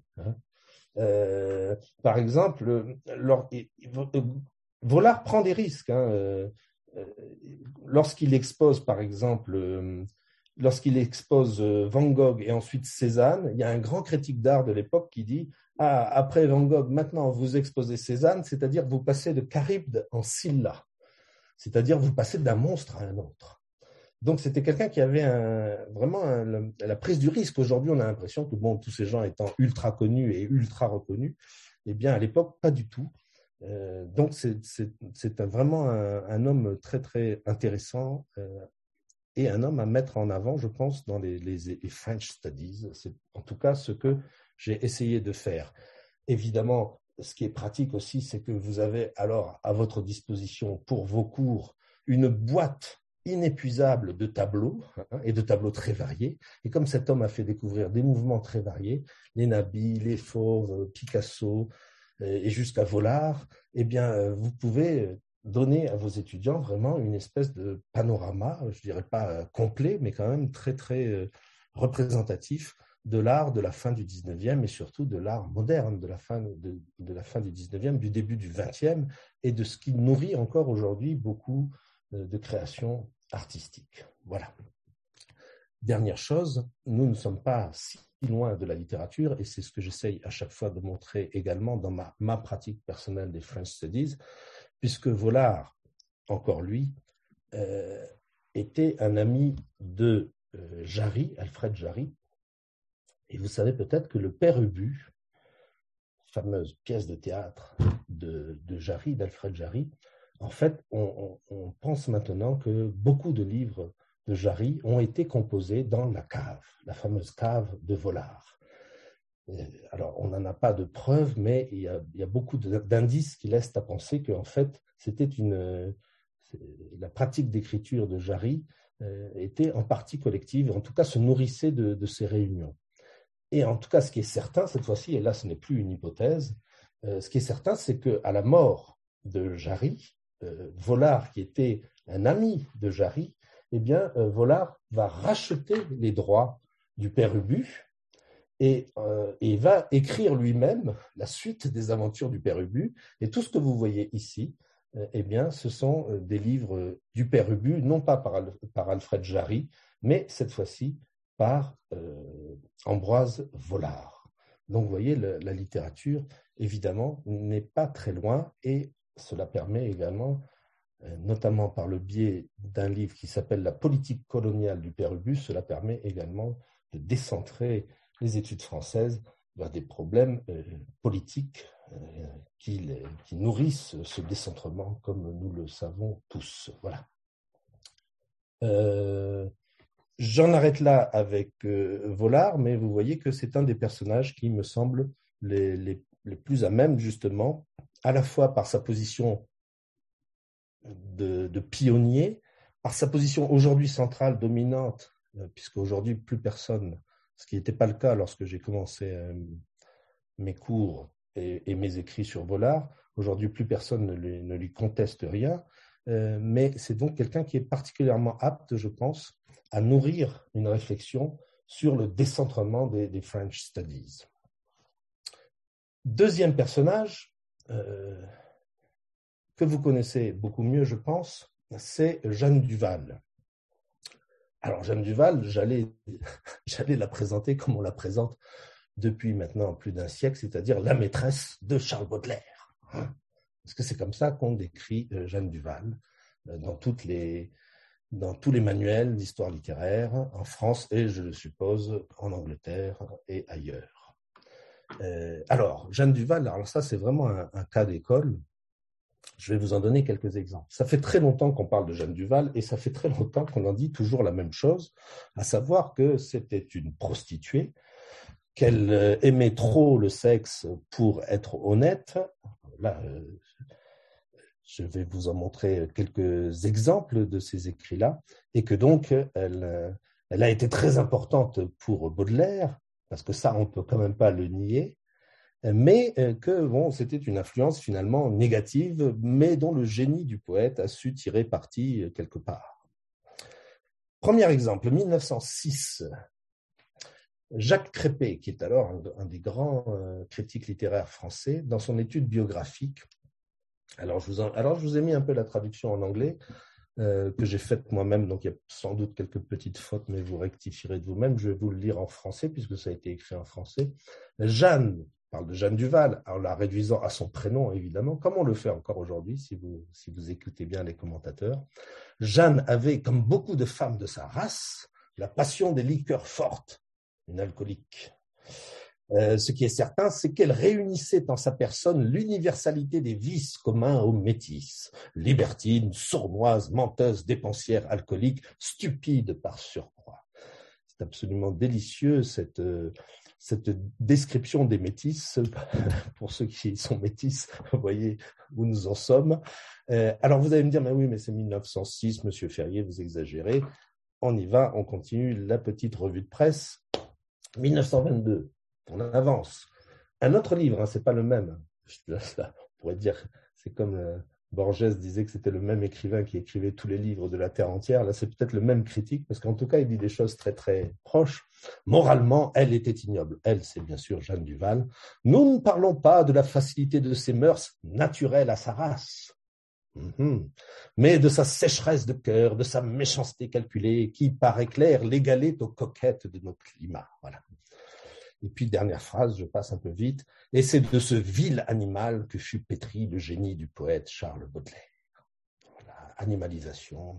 Par exemple, Vollard prend des risques. Lorsqu'il expose, par exemple, Van Gogh et ensuite Cézanne, il y a un grand critique d'art de l'époque qui dit « Ah, après Van Gogh, maintenant vous exposez Cézanne, c'est-à-dire vous passez de Charybde en Scylla, c'est-à-dire vous passez d'un monstre à un autre. » Donc, c'était quelqu'un qui avait vraiment la prise du risque. Aujourd'hui, on a l'impression que tous ces gens étant ultra connus et ultra reconnus, eh bien, à l'époque, pas du tout. Donc, c'est vraiment un homme très, très intéressant et un homme à mettre en avant, je pense, dans les French Studies. C'est en tout cas ce que j'ai essayé de faire. Évidemment, ce qui est pratique aussi, c'est que vous avez alors à votre disposition pour vos cours une boîte inépuisable de tableaux, et de tableaux très variés. Et comme cet homme a fait découvrir des mouvements très variés, les nabis, les fauves, Picasso, et jusqu'à Vollard, eh bien, vous pouvez donner à vos étudiants vraiment une espèce de panorama, je dirais pas complet, mais quand même très, très représentatif de l'art de la fin du 19e et surtout de l'art moderne de la fin du 19e, du début du 20e et de ce qui nourrit encore aujourd'hui beaucoup de créations artistiques. Voilà. Dernière chose, nous ne sommes pas si loin de la littérature et c'est ce que j'essaye à chaque fois de montrer également dans ma pratique personnelle des French Studies, puisque Vollard, encore lui, était un ami de Jarry, Alfred Jarry. Et vous savez peut-être que le Père Ubu, fameuse pièce de théâtre de Jarry, d'Alfred Jarry, en fait, on pense maintenant que beaucoup de livres de Jarry ont été composés dans la cave, la fameuse cave de Vollard. Alors, on n'en a pas de preuves, mais il y a beaucoup d'indices qui laissent à penser qu'en fait, c'était la pratique d'écriture de Jarry était en partie collective, en tout cas se nourrissait de ces réunions. Et en tout cas, ce qui est certain cette fois-ci, et là ce n'est plus une hypothèse, ce qui est certain, c'est qu'à la mort de Jarry, Vollard, qui était un ami de Jarry, eh bien, Vollard va racheter les droits du Père Ubu et va écrire lui-même la suite des aventures du Père Ubu. Et tout ce que vous voyez ici, eh bien, ce sont des livres du Père Ubu, non pas par Alfred Jarry, mais cette fois-ci par Ambroise Vollard. Donc, vous voyez, la littérature, évidemment, n'est pas très loin et cela permet également, notamment par le biais d'un livre qui s'appelle La politique coloniale du Père Ubu, cela permet également de décentrer les études françaises vers des problèmes politiques qui nourrissent ce décentrement, comme nous le savons tous. Voilà. J'en arrête là avec Vollard, mais vous voyez que c'est un des personnages qui me semble les plus à même, justement, à la fois par sa position de pionnier, par sa position aujourd'hui centrale, dominante, puisqu'aujourd'hui, plus personne, ce qui n'était pas le cas lorsque j'ai commencé mes cours et mes écrits sur Vollard, aujourd'hui, plus personne ne lui conteste rien, mais c'est donc quelqu'un qui est particulièrement apte, je pense, à nourrir une réflexion sur le décentrement des French Studies. Deuxième personnage, que vous connaissez beaucoup mieux, je pense, c'est Jeanne Duval. Alors, Jeanne Duval, j'allais la présenter comme on la présente depuis maintenant plus d'un siècle, c'est-à-dire la maîtresse de Charles Baudelaire. Parce que c'est comme ça qu'on décrit Jeanne Duval dans tous les manuels d'histoire littéraire en France et, je le suppose, en Angleterre et ailleurs. Alors, Jeanne Duval, alors ça, c'est vraiment un cas d'école. Je vais vous en donner quelques exemples. Ça fait très longtemps qu'on parle de Jeanne Duval et ça fait très longtemps qu'on en dit toujours la même chose, à savoir que c'était une prostituée, qu'elle aimait trop le sexe pour être honnête. Là, je vais vous en montrer quelques exemples de ces écrits-là, et que donc elle a été très importante pour Baudelaire, parce que ça, on ne peut quand même pas le nier, mais que bon, c'était une influence finalement négative, mais dont le génie du poète a su tirer parti quelque part. Premier exemple, 1906. Jacques Crépé, qui est alors un des grands critiques littéraires français, dans son étude biographique, alors je vous ai mis un peu la traduction en anglais, que j'ai faite moi-même, donc il y a sans doute quelques petites fautes, mais vous rectifierez de vous-même. Je vais vous le lire en français, puisque ça a été écrit en français. Jeanne parle de Jeanne Duval, en la réduisant à son prénom, évidemment, comme on le fait encore aujourd'hui, si vous écoutez bien les commentateurs. Jeanne avait, comme beaucoup de femmes de sa race, la passion des liqueurs fortes, une alcoolique. Ce qui est certain, c'est qu'elle réunissait en sa personne l'universalité des vices communs aux métisses, libertine, sournoise, menteuse, dépensière, alcoolique, stupide par surcroît. C'est absolument délicieux cette description des métisses. Pour ceux qui sont métisses, vous voyez où nous en sommes. Alors vous allez me dire, mais oui, mais c'est 1906, Monsieur Ferrier, vous exagérez. On y va, on continue la petite revue de presse. 1922. On avance. Un autre livre, c'est pas le même. On pourrait dire, c'est comme Borges disait que c'était le même écrivain qui écrivait tous les livres de la Terre entière. Là, c'est peut-être le même critique, parce qu'en tout cas, il dit des choses très, très proches. Moralement, elle était ignoble. Elle, c'est bien sûr Jeanne Duval. Nous ne parlons pas de la facilité de ses mœurs naturelles à sa race, mais de sa sécheresse de cœur, de sa méchanceté calculée, qui, par éclair, l'égalait aux coquettes de notre climat. Voilà. Et puis, dernière phrase, je passe un peu vite, et c'est de ce vil animal que fut pétri le génie du poète Charles Baudelaire. Voilà, animalisation.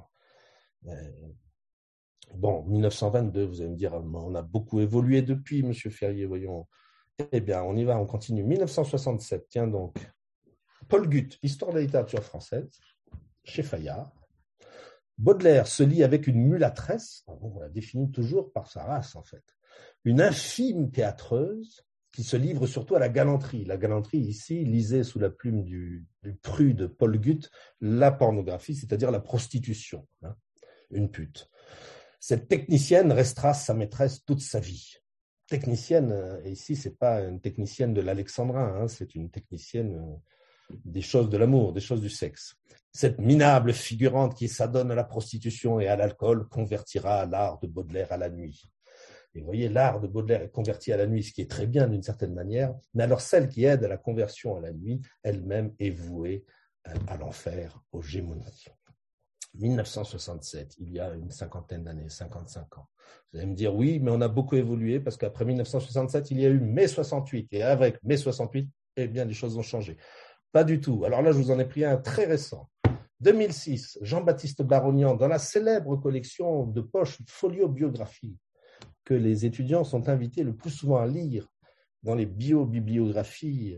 Bon, 1922, vous allez me dire, on a beaucoup évolué depuis, Monsieur Ferrier, voyons. Eh bien, on y va, on continue. 1967, tiens donc, Paul Guth, Histoire de la littérature française, chez Fayard. Baudelaire se lie avec une mulâtresse, on la définit toujours par sa race en fait, une infime théâtreuse qui se livre surtout à la galanterie. La galanterie ici, lisez sous la plume du prude Paul Guth, la pornographie, c'est-à-dire la prostitution, une pute. Cette technicienne restera sa maîtresse toute sa vie. Technicienne, et ici, ce n'est pas une technicienne de l'Alexandrin, c'est une technicienne des choses de l'amour, des choses du sexe. Cette minable figurante qui s'adonne à la prostitution et à l'alcool convertira l'art de Baudelaire à la nuit. Et vous voyez, l'art de Baudelaire est converti à la nuit, ce qui est très bien d'une certaine manière, mais alors celle qui aide à la conversion à la nuit, elle-même est vouée à l'enfer, aux gémonies. 1967, il y a une cinquantaine d'années, 55 ans. Vous allez me dire, oui, mais on a beaucoup évolué parce qu'après 1967, il y a eu mai 68. Et avec mai 68, eh bien, les choses ont changé. Pas du tout. Alors là, je vous en ai pris un très récent. 2006, Jean-Baptiste Barognan, dans la célèbre collection de poche Folio Biographie, que les étudiants sont invités le plus souvent à lire dans les bibliographies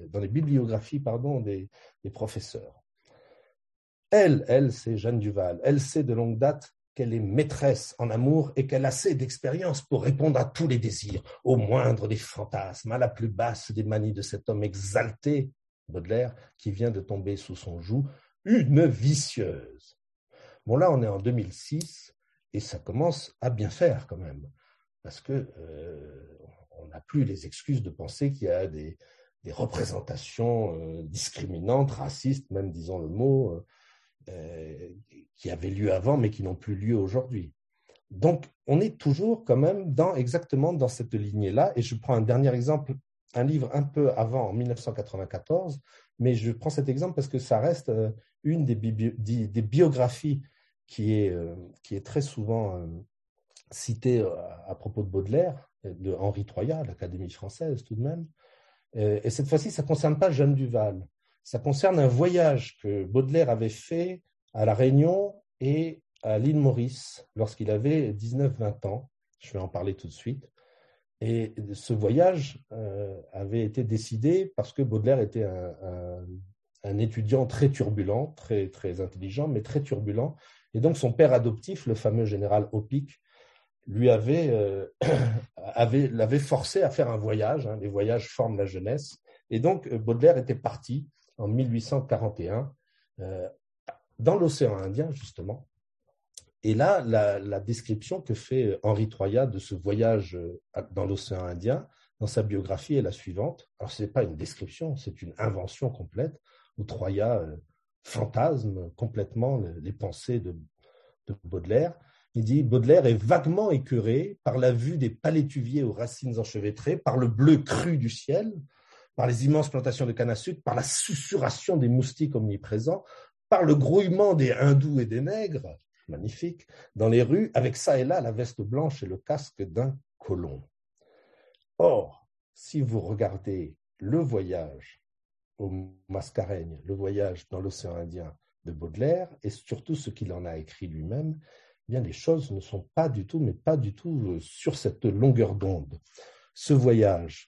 des professeurs. Elle, c'est Jeanne Duval. Elle sait de longue date qu'elle est maîtresse en amour et qu'elle a assez d'expérience pour répondre à tous les désirs, au moindre des fantasmes, à la plus basse des manies de cet homme exalté, Baudelaire, qui vient de tomber sous son joug, une vicieuse. Bon, là, on est en 2006 et ça commence à bien faire quand même, parce que on n'a plus les excuses de penser qu'il y a des représentations discriminantes, racistes, même disons le mot, qui avaient lieu avant, mais qui n'ont plus lieu aujourd'hui. Donc, on est toujours quand même exactement dans cette lignée-là. Et je prends un dernier exemple, un livre un peu avant, en 1994, mais je prends cet exemple parce que ça reste une des biographies qui est très souvent citée à propos de Baudelaire, de Henri Troyat, l'Académie française tout de même. Et cette fois-ci, ça ne concerne pas Jeanne Duval. Ça concerne un voyage que Baudelaire avait fait à La Réunion et à l'île Maurice lorsqu'il avait 19-20 ans. Je vais en parler tout de suite. Et ce voyage avait été décidé parce que Baudelaire était un étudiant très turbulent, très, très intelligent, mais très turbulent. Et donc son père adoptif, le fameux général Opic, lui l'avait forcé à faire un voyage. Les voyages forment la jeunesse. Et donc Baudelaire était parti en 1841 dans l'océan Indien, justement. Et là, la description que fait Henri Troyat de ce voyage dans l'océan Indien, dans sa biographie, est la suivante. Alors, ce n'est pas une description, c'est une invention complète, où Troyat fantasme complètement les pensées de Baudelaire. Il dit « Baudelaire est vaguement écœuré par la vue des palétuviers aux racines enchevêtrées, par le bleu cru du ciel, par les immenses plantations de canne à sucre, par la susurration des moustiques omniprésents, par le grouillement des hindous et des nègres, magnifique, dans les rues, avec ça et là la veste blanche et le casque d'un colon. » Or, si vous regardez le voyage au Mascareigne, le voyage dans l'océan Indien de Baudelaire, et surtout ce qu'il en a écrit lui-même, eh bien les choses ne sont pas du tout, mais pas du tout sur cette longueur d'onde. Ce voyage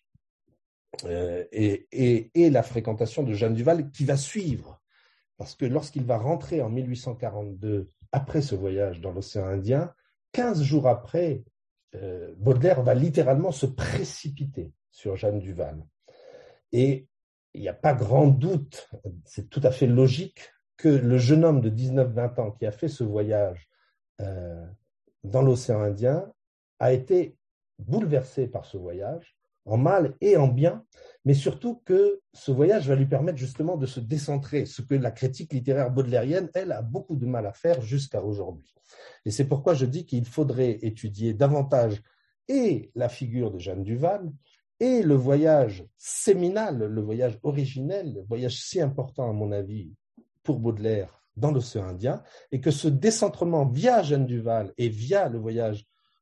et la fréquentation de Jeanne Duval qui va suivre, parce que lorsqu'il va rentrer en 1842, après ce voyage dans l'océan Indien, 15 jours après, Baudelaire va littéralement se précipiter sur Jeanne Duval. Et il n'y a pas grand doute, c'est tout à fait logique, que le jeune homme de 19-20 ans qui a fait ce voyage dans l'océan Indien a été bouleversé par ce voyage, en mal et en bien, mais surtout que ce voyage va lui permettre justement de se décentrer, ce que la critique littéraire baudelairienne, elle, a beaucoup de mal à faire jusqu'à aujourd'hui. Et c'est pourquoi je dis qu'il faudrait étudier davantage et la figure de Jeanne Duval et le voyage séminal, le voyage originel, le voyage si important à mon avis pour Baudelaire dans l'océan Indien, et que ce décentrement via Jeanne Duval et via le voyage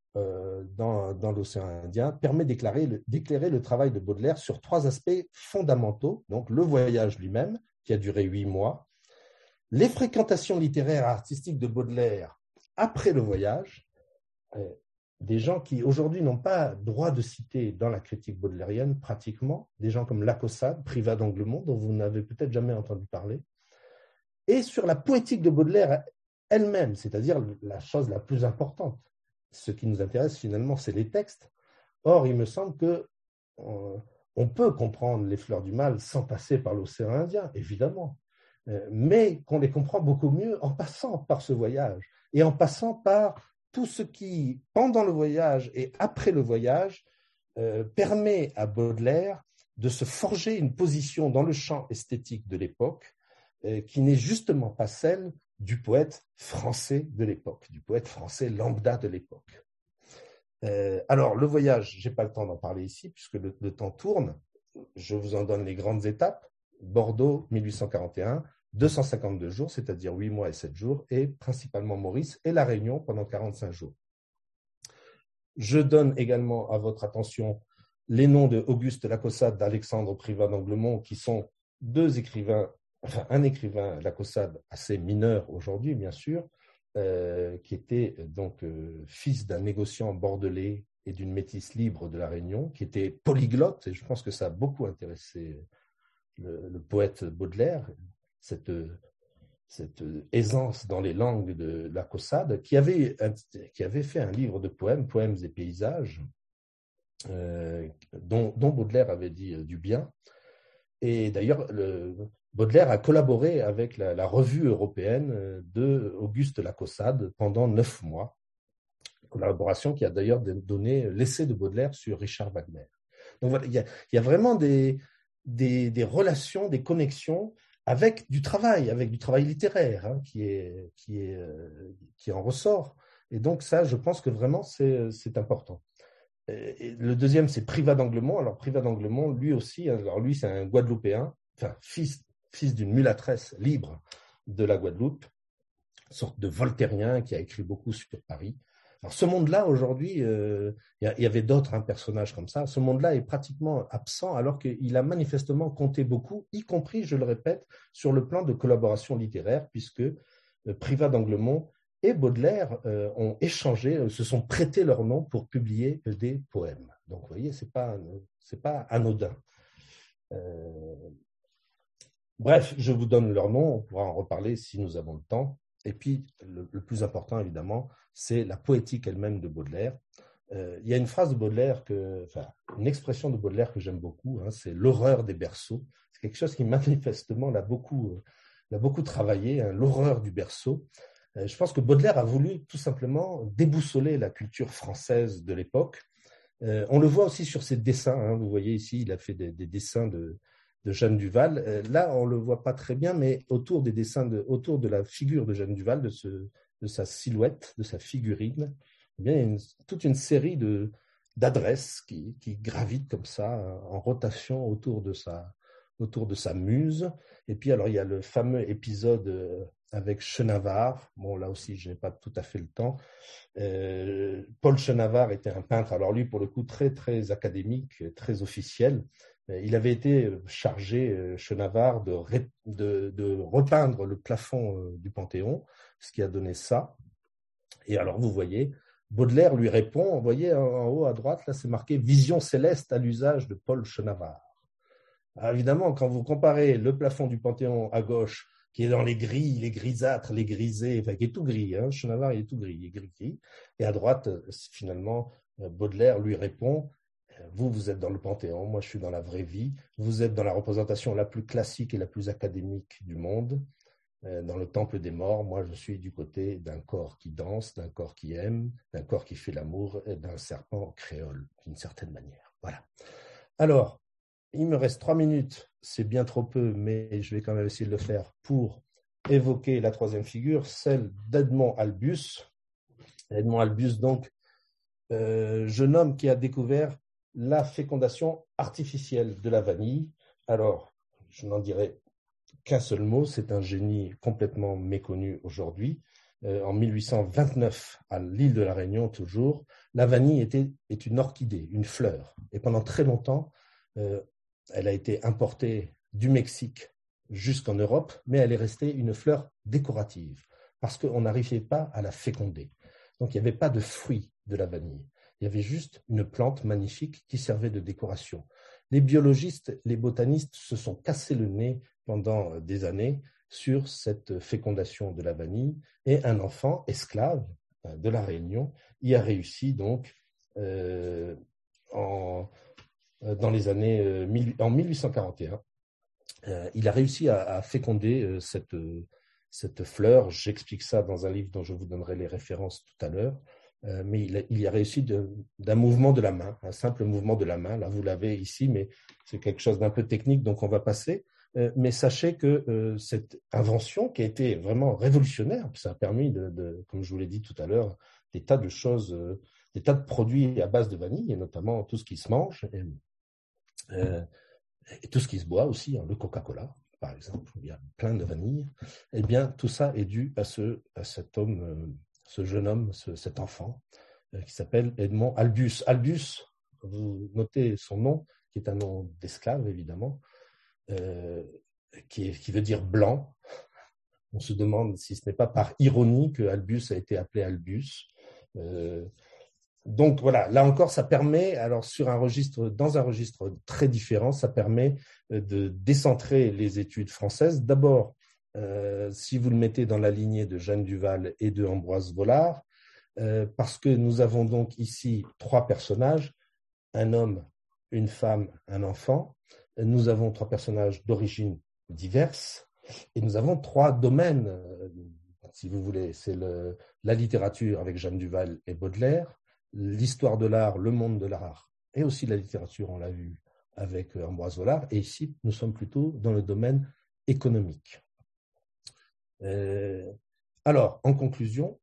dans l'océan Indien permet d'éclairer le travail de Baudelaire sur 3 aspects fondamentaux. Donc le voyage lui-même, qui a duré 8 mois, les fréquentations littéraires et artistiques de Baudelaire après le voyage, des gens qui aujourd'hui n'ont pas droit de citer dans la critique baudelairienne pratiquement, des gens comme Lacaussade, Privat d'Anglemont, dont vous n'avez peut-être jamais entendu parler, et sur la poétique de Baudelaire elle-même, c'est-à-dire la chose la plus importante. Ce qui nous intéresse finalement, c'est les textes. Or, il me semble qu'on peut comprendre les fleurs du mal sans passer par l'océan Indien, évidemment, mais qu'on les comprend beaucoup mieux en passant par ce voyage et en passant par tout ce qui, pendant le voyage et après le voyage, permet à Baudelaire de se forger une position dans le champ esthétique de l'époque qui n'est justement pas celle du poète français de l'époque, du poète français lambda de l'époque. Alors, le voyage, je n'ai pas le temps d'en parler ici, puisque le temps tourne. Je vous en donne les grandes étapes. Bordeaux, 1841, 252 jours, c'est-à-dire 8 mois et 7 jours, et principalement Maurice et La Réunion pendant 45 jours. Je donne également à votre attention les noms de Auguste Lacaussade, d'Alexandre Privat d'Anglemont, qui sont 2 écrivains, enfin un écrivain Lacaussade assez mineur aujourd'hui, bien sûr, qui était donc fils d'un négociant bordelais et d'une métisse libre de La Réunion, qui était polyglotte, et je pense que ça a beaucoup intéressé le poète Baudelaire, cette aisance dans les langues de Lacaussade, qui avait fait un livre de poèmes, Poèmes et paysages, dont Baudelaire avait dit du bien. Et d'ailleurs, Baudelaire a collaboré avec la revue européenne de Auguste Lacaussade pendant 9 mois, collaboration qui a d'ailleurs donné l'essai de Baudelaire sur Richard Wagner. Donc voilà, il y a vraiment des relations, des connexions avec du travail littéraire hein, qui en ressort. Et donc ça, je pense que vraiment c'est important. Et le deuxième, c'est Privat d'Anglemont. Alors Privat d'Anglemont, lui aussi, alors lui c'est un Guadeloupéen, enfin fils d'une mulâtresse libre de la Guadeloupe, sorte de voltairien qui a écrit beaucoup sur Paris. Alors ce monde-là, aujourd'hui, il y avait d'autres personnages comme ça. Ce monde-là est pratiquement absent alors qu'il a manifestement compté beaucoup, y compris, je le répète, sur le plan de collaboration littéraire, puisque Privat d'Anglemont et Baudelaire ont échangé, se sont prêtés leur nom pour publier des poèmes. Donc, vous voyez, c'est pas anodin. Bref, je vous donne leur nom, on pourra en reparler si nous avons le temps. Et puis, le plus important, évidemment, c'est la poétique elle-même de Baudelaire. Il y a une phrase de Baudelaire, une expression de Baudelaire que j'aime beaucoup, hein, c'est l'horreur des berceaux. C'est quelque chose qui manifestement l'a beaucoup travaillé, hein, l'horreur du berceau. Je pense que Baudelaire a voulu tout simplement déboussoler la culture française de l'époque. On le voit aussi sur ses dessins. Hein, vous voyez ici, il a fait des dessins de Jeanne Duval. Là, on ne le voit pas très bien, mais autour des dessins, autour de la figure de Jeanne Duval, de sa silhouette, de sa figurine, eh bien, il y a toute une série d'adresses qui gravitent comme ça, en rotation autour de sa muse. Et puis, alors, il y a le fameux épisode avec Chenavard. Bon, là aussi, je n'ai pas tout à fait le temps. Paul Chenavard était un peintre, alors lui, pour le coup, très, très académique, très officiel. Il avait été chargé, Chenavard, de repeindre le plafond du Panthéon, ce qui a donné ça. Et alors, vous voyez, Baudelaire lui répond, vous voyez en haut à droite, là, c'est marqué « Vision céleste à l'usage de Paul Chenavard ». Alors, évidemment, quand vous comparez le plafond du Panthéon à gauche, qui est dans les gris, les grisâtres, les grisés, enfin, qui est tout gris, hein, Chenavard, il est tout gris, il est gris-gris. Et à droite, finalement, Baudelaire lui répond « Vous êtes dans le Panthéon, moi je suis dans la vraie vie, vous êtes dans la représentation la plus classique et la plus académique du monde, dans le temple des morts, moi je suis du côté d'un corps qui danse, d'un corps qui aime, d'un corps qui fait l'amour et d'un serpent créole, d'une certaine manière. » Voilà. Alors, il me reste 3 minutes, c'est bien trop peu, mais je vais quand même essayer de le faire pour évoquer la troisième figure, celle d'Edmond Albus. Edmond Albus, donc, jeune homme qui a découvert la fécondation artificielle de la vanille. Alors, je n'en dirai qu'un seul mot, c'est un génie complètement méconnu aujourd'hui. En 1829, à l'île de la Réunion toujours, la vanille est une orchidée, une fleur. Et pendant très longtemps, elle a été importée du Mexique jusqu'en Europe, mais elle est restée une fleur décorative parce qu'on n'arrivait pas à la féconder. Donc, il n'y avait pas de fruits de la vanille. Il y avait juste une plante magnifique qui servait de décoration. Les biologistes, les botanistes se sont cassés le nez pendant des années sur cette fécondation de la vanille et un enfant esclave de la Réunion y a réussi donc dans les années en 1841. Il a réussi à féconder cette fleur. J'explique ça dans un livre dont je vous donnerai les références tout à l'heure. Mais il y a réussi d'un mouvement de la main, un simple mouvement de la main. Là, vous l'avez ici, mais c'est quelque chose d'un peu technique, donc on va passer. Mais sachez que cette invention qui a été vraiment révolutionnaire, ça a permis, comme je vous l'ai dit tout à l'heure, des tas de choses, des tas de produits à base de vanille, et notamment tout ce qui se mange et tout ce qui se boit aussi, hein, le Coca-Cola, par exemple, où il y a plein de vanille. Eh bien, tout ça est dû à cet homme, ce jeune homme, cet enfant, qui s'appelle Edmond Albus. Albus, vous notez son nom, qui est un nom d'esclave, évidemment, qui veut dire blanc. On se demande si ce n'est pas par ironie que Albus a été appelé Albus. Donc voilà, là encore, ça permet, alors dans un registre très différent, ça permet de décentrer les études françaises. D'abord, si vous le mettez dans la lignée de Jeanne Duval et de Ambroise Vollard, parce que nous avons donc ici 3 personnages, un homme, une femme, un enfant. Nous avons 3 personnages d'origine diverses et nous avons 3 domaines, si vous voulez. C'est la littérature avec Jeanne Duval et Baudelaire, l'histoire de l'art, le monde de l'art, et aussi la littérature, on l'a vu avec Ambroise Vollard. Et ici, nous sommes plutôt dans le domaine économique. Alors, en conclusion,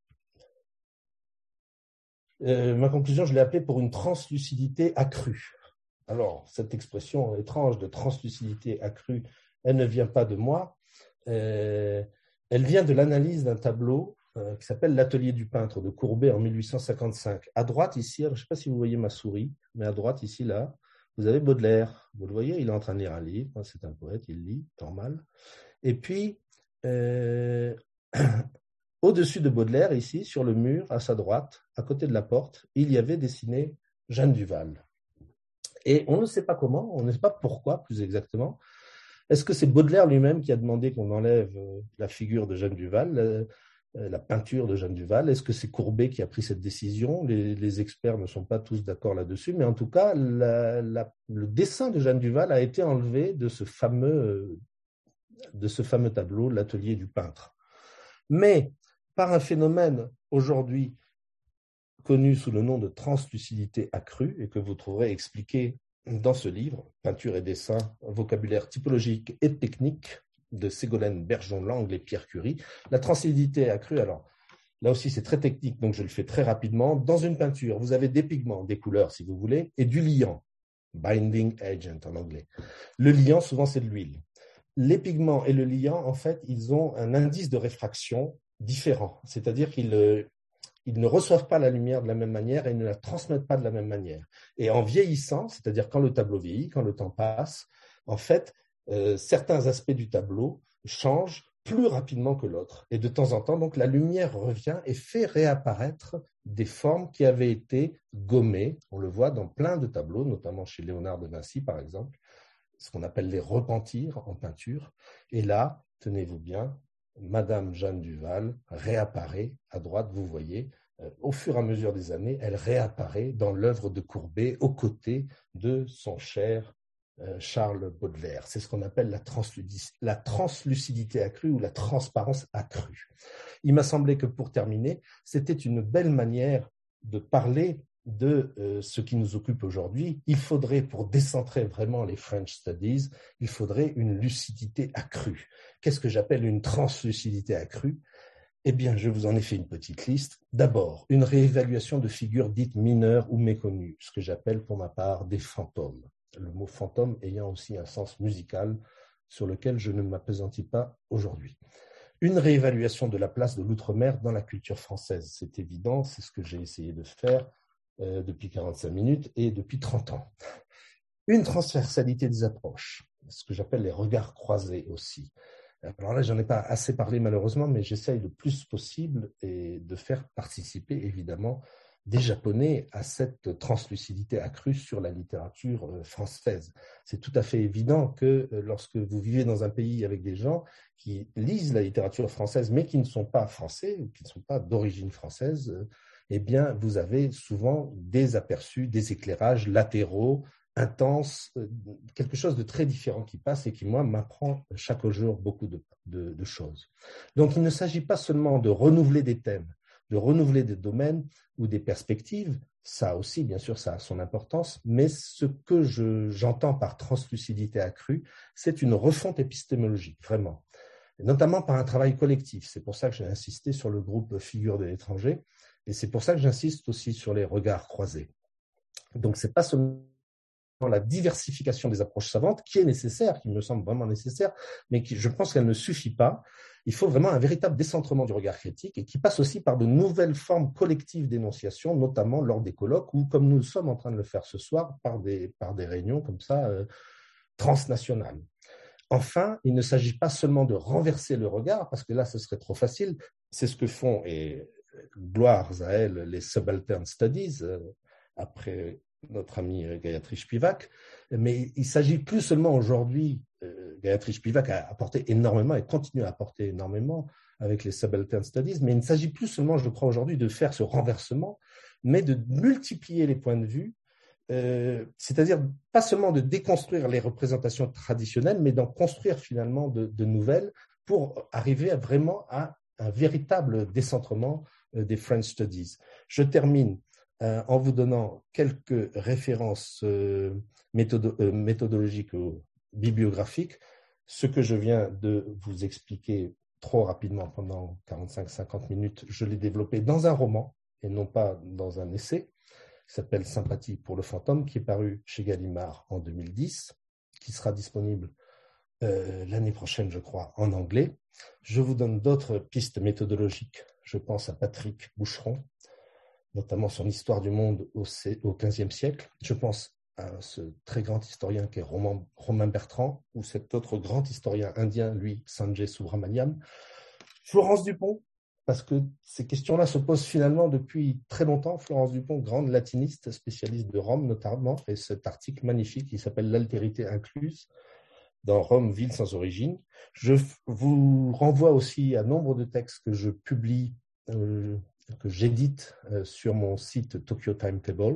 ma conclusion, je l'ai appelée pour une translucidité accrue. Alors, cette expression étrange de translucidité accrue, elle ne vient pas de moi, elle vient de l'analyse d'un tableau qui s'appelle L'Atelier du peintre de Courbet en 1855. À droite, ici, alors, je ne sais pas si vous voyez ma souris, mais à droite, ici, là, vous avez Baudelaire. Vous le voyez, il est en train de lire un livre, c'est un poète, il lit, normal. Et puis, au-dessus de Baudelaire, ici, sur le mur, à sa droite, à côté de la porte, il y avait dessiné Jeanne Duval. Et on ne sait pas comment, on ne sait pas pourquoi, plus exactement. Est-ce que c'est Baudelaire lui-même qui a demandé qu'on enlève la figure de Jeanne Duval, la peinture de Jeanne Duval? Est-ce que c'est Courbet qui a pris cette décision? Les experts ne sont pas tous d'accord là-dessus, mais en tout cas, le dessin de Jeanne Duval a été enlevé de ce fameux tableau, L'Atelier du peintre. Mais par un phénomène aujourd'hui connu sous le nom de translucidité accrue et que vous trouverez expliqué dans ce livre, Peinture et dessin, vocabulaire typologique et technique de Ségolène Bergeon-Langle et Pierre Curie. La translucidité accrue, alors là aussi c'est très technique, donc je le fais très rapidement. Dans une peinture, vous avez des pigments, des couleurs si vous voulez, et du liant, binding agent en anglais. Le liant, souvent c'est de l'huile. Les pigments et le liant, en fait, ils ont un indice de réfraction différent, c'est-à-dire qu'ils ne reçoivent pas la lumière de la même manière et ne la transmettent pas de la même manière. Et en vieillissant, c'est-à-dire quand le tableau vieillit, quand le temps passe, en fait, certains aspects du tableau changent plus rapidement que l'autre. Et de temps en temps, donc, la lumière revient et fait réapparaître des formes qui avaient été gommées. On le voit dans plein de tableaux, notamment chez Léonard de Vinci, par exemple, ce qu'on appelle les repentirs en peinture. Et là, tenez-vous bien, Madame Jeanne Duval réapparaît à droite, vous voyez, au fur et à mesure des années, elle réapparaît dans l'œuvre de Courbet aux côtés de son cher Charles Baudelaire. C'est ce qu'on appelle la translucidité accrue ou la transparence accrue. Il m'a semblé que pour terminer, c'était une belle manière de parler de ce qui nous occupe aujourd'hui, il faudrait, pour décentrer vraiment les French Studies, il faudrait une lucidité accrue. Qu'est-ce que j'appelle une translucidité accrue? Eh bien, je vous en ai fait une petite liste. D'abord, une réévaluation de figures dites mineures ou méconnues, ce que j'appelle pour ma part des fantômes. Le mot fantôme ayant aussi un sens musical sur lequel je ne m'appesantis pas aujourd'hui. Une réévaluation de la place de l'outre-mer dans la culture française. C'est évident, c'est ce que j'ai essayé de faire depuis 45 minutes et depuis 30 ans. Une transversalité des approches, ce que j'appelle les regards croisés aussi. Alors là, j'en ai pas assez parlé malheureusement, mais j'essaye le plus possible et de faire participer évidemment des Japonais à cette translucidité accrue sur la littérature française. C'est tout à fait évident que lorsque vous vivez dans un pays avec des gens qui lisent la littérature française, mais qui ne sont pas français ou qui ne sont pas d'origine française, eh bien, vous avez souvent des aperçus, des éclairages latéraux, intenses, quelque chose de très différent qui passe et qui, moi, m'apprend chaque jour beaucoup de choses. Donc, il ne s'agit pas seulement de renouveler des thèmes, de renouveler des domaines ou des perspectives, ça aussi, bien sûr, ça a son importance, mais ce que j'entends par translucidité accrue, c'est une refonte épistémologique, vraiment, et notamment par un travail collectif. C'est pour ça que j'ai insisté sur le groupe Figures de l'étranger, et c'est pour ça que j'insiste aussi sur les regards croisés. Donc, ce n'est pas seulement la diversification des approches savantes, qui est nécessaire, qui me semble vraiment nécessaire, mais qui, je pense qu'elle ne suffit pas. Il faut vraiment un véritable décentrement du regard critique et qui passe aussi par de nouvelles formes collectives d'énonciation, notamment lors des colloques ou, comme nous sommes en train de le faire ce soir, par des réunions comme ça, transnationales. Enfin, il ne s'agit pas seulement de renverser le regard, parce que là, ce serait trop facile. C'est ce que font, et gloire à elles, les subaltern studies, après notre ami Gayatri Spivak, mais il s'agit plus seulement aujourd'hui, Gayatri Spivak a apporté énormément et continue à apporter énormément avec les subaltern studies, mais il ne s'agit plus seulement, je crois aujourd'hui, de faire ce renversement, mais de multiplier les points de vue, c'est-à-dire pas seulement de déconstruire les représentations traditionnelles, mais d'en construire finalement de nouvelles pour arriver vraiment à un véritable décentrement des French Studies. Je termine en vous donnant quelques références méthodologiques ou bibliographiques. Ce que je viens de vous expliquer trop rapidement pendant 45-50 minutes, je l'ai développé dans un roman et non pas dans un essai, qui s'appelle Sympathie pour le fantôme, qui est paru chez Gallimard en 2010, qui sera disponible l'année prochaine, je crois, en anglais. Je vous donne d'autres pistes méthodologiques. Je pense à Patrick Boucheron, notamment son Histoire du monde au XVe siècle. Je pense à ce très grand historien qui est Romain Bertrand, ou cet autre grand historien indien, lui, Sanjay Subramaniam. Florence Dupont, parce que ces questions-là se posent finalement depuis très longtemps. Florence Dupont, grande latiniste, spécialiste de Rome notamment, et cet article magnifique qui s'appelle L'altérité incluse dans Rome, ville sans origine. Je vous renvoie aussi à nombre de textes que je publie, que j'édite sur mon site Tokyo Timetable.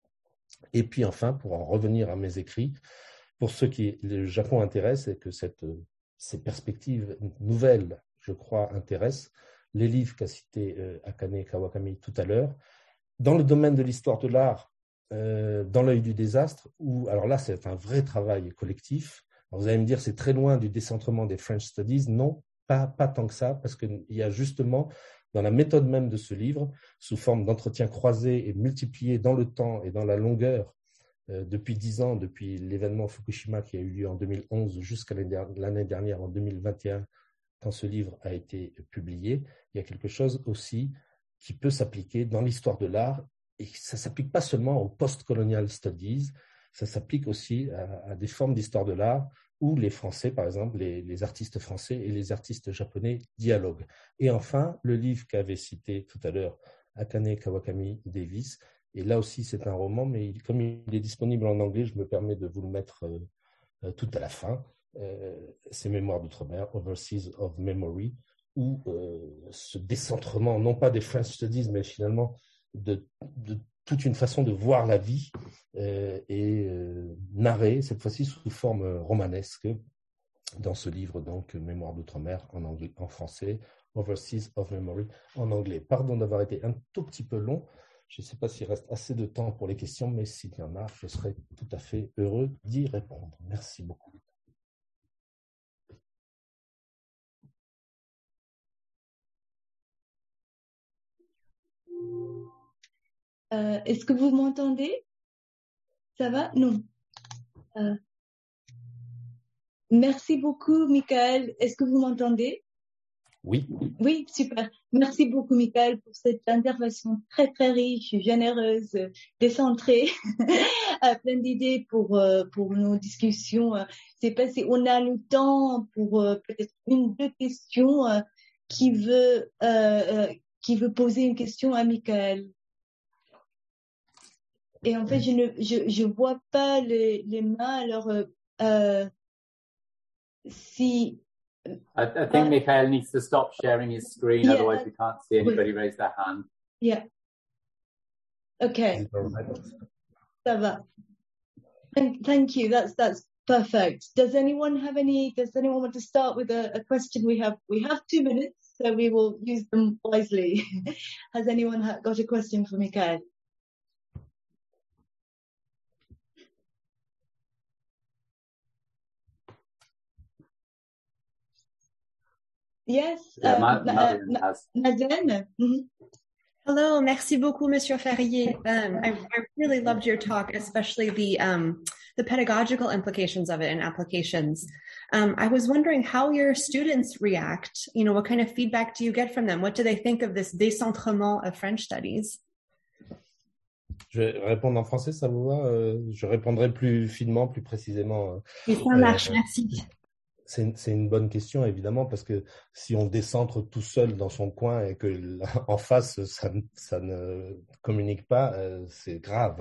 Et puis enfin, pour en revenir à mes écrits, pour ceux qui le Japon intéresse et que ces perspectives nouvelles, je crois, intéressent, les livres qu'a cité Akane Kawakami tout à l'heure, dans le domaine de l'histoire de l'art, dans l'œil du désastre, où, alors là, c'est un vrai travail collectif. Alors vous allez me dire, c'est très loin du décentrement des French Studies. Non, pas tant que ça, parce qu'il y a justement, dans la méthode même de ce livre, sous forme d'entretiens croisés et multipliés dans le temps et dans la longueur, depuis 10 ans, depuis l'événement Fukushima qui a eu lieu en 2011 jusqu'à l'année dernière, en 2021, quand ce livre a été publié, il y a quelque chose aussi qui peut s'appliquer dans l'histoire de l'art, et ça ne s'applique pas seulement aux post-colonial studies, ça s'applique aussi à des formes d'histoire de l'art où les Français, par exemple, les artistes français et les artistes japonais dialoguent. Et enfin, le livre qu'avait cité tout à l'heure Akane Kawakami Davis, et là aussi c'est un roman, mais comme il est disponible en anglais, je me permets de vous le mettre tout à la fin, ces mémoires d'outre-mer, Overseas of Memory, où ce décentrement, non pas des French Studies, mais finalement de toute une façon de voir la vie est narrée, cette fois-ci sous forme romanesque, dans ce livre, donc, Mémoires d'outre-mer en anglais, en français, Overseas of Memory en anglais. Pardon d'avoir été un tout petit peu long. Je ne sais pas s'il reste assez de temps pour les questions, mais s'il y en a, je serai tout à fait heureux d'y répondre. Merci beaucoup. Est-ce que vous m'entendez? Ça va? Non. Merci beaucoup, Michael. Est-ce que vous m'entendez? Oui. Oui, super. Merci beaucoup, Michael, pour cette intervention très, très riche, généreuse, décentrée, plein d'idées pour nos discussions. C'est pas si on a le temps pour peut-être une, deux questions qui veut poser une question à Michael. Et en fait, je vois pas les mains, alors si I think Mikhail needs to stop sharing his screen, yeah, otherwise we can't see anybody raise their hand. Yeah. Okay. Ça va. Thank you. That's perfect. Does anyone want to start with a question? We have 2 minutes, so we will use them wisely. Has anyone got a question for Michael? Yes. Madeleine. Mm-hmm. Hello, merci beaucoup, Monsieur Ferrier. I really loved your talk, especially the pedagogical implications of it and applications. I was wondering how your students react. You know, what kind of feedback do you get from them? What do they think of this décentrement of French studies? Je vais répondre en français, ça vous va? Je répondrai plus finement, plus précisément. Oui, ça marche, merci. C'est une bonne question, évidemment, parce que si on décentre tout seul dans son coin et que en face, ça ne communique pas, c'est grave.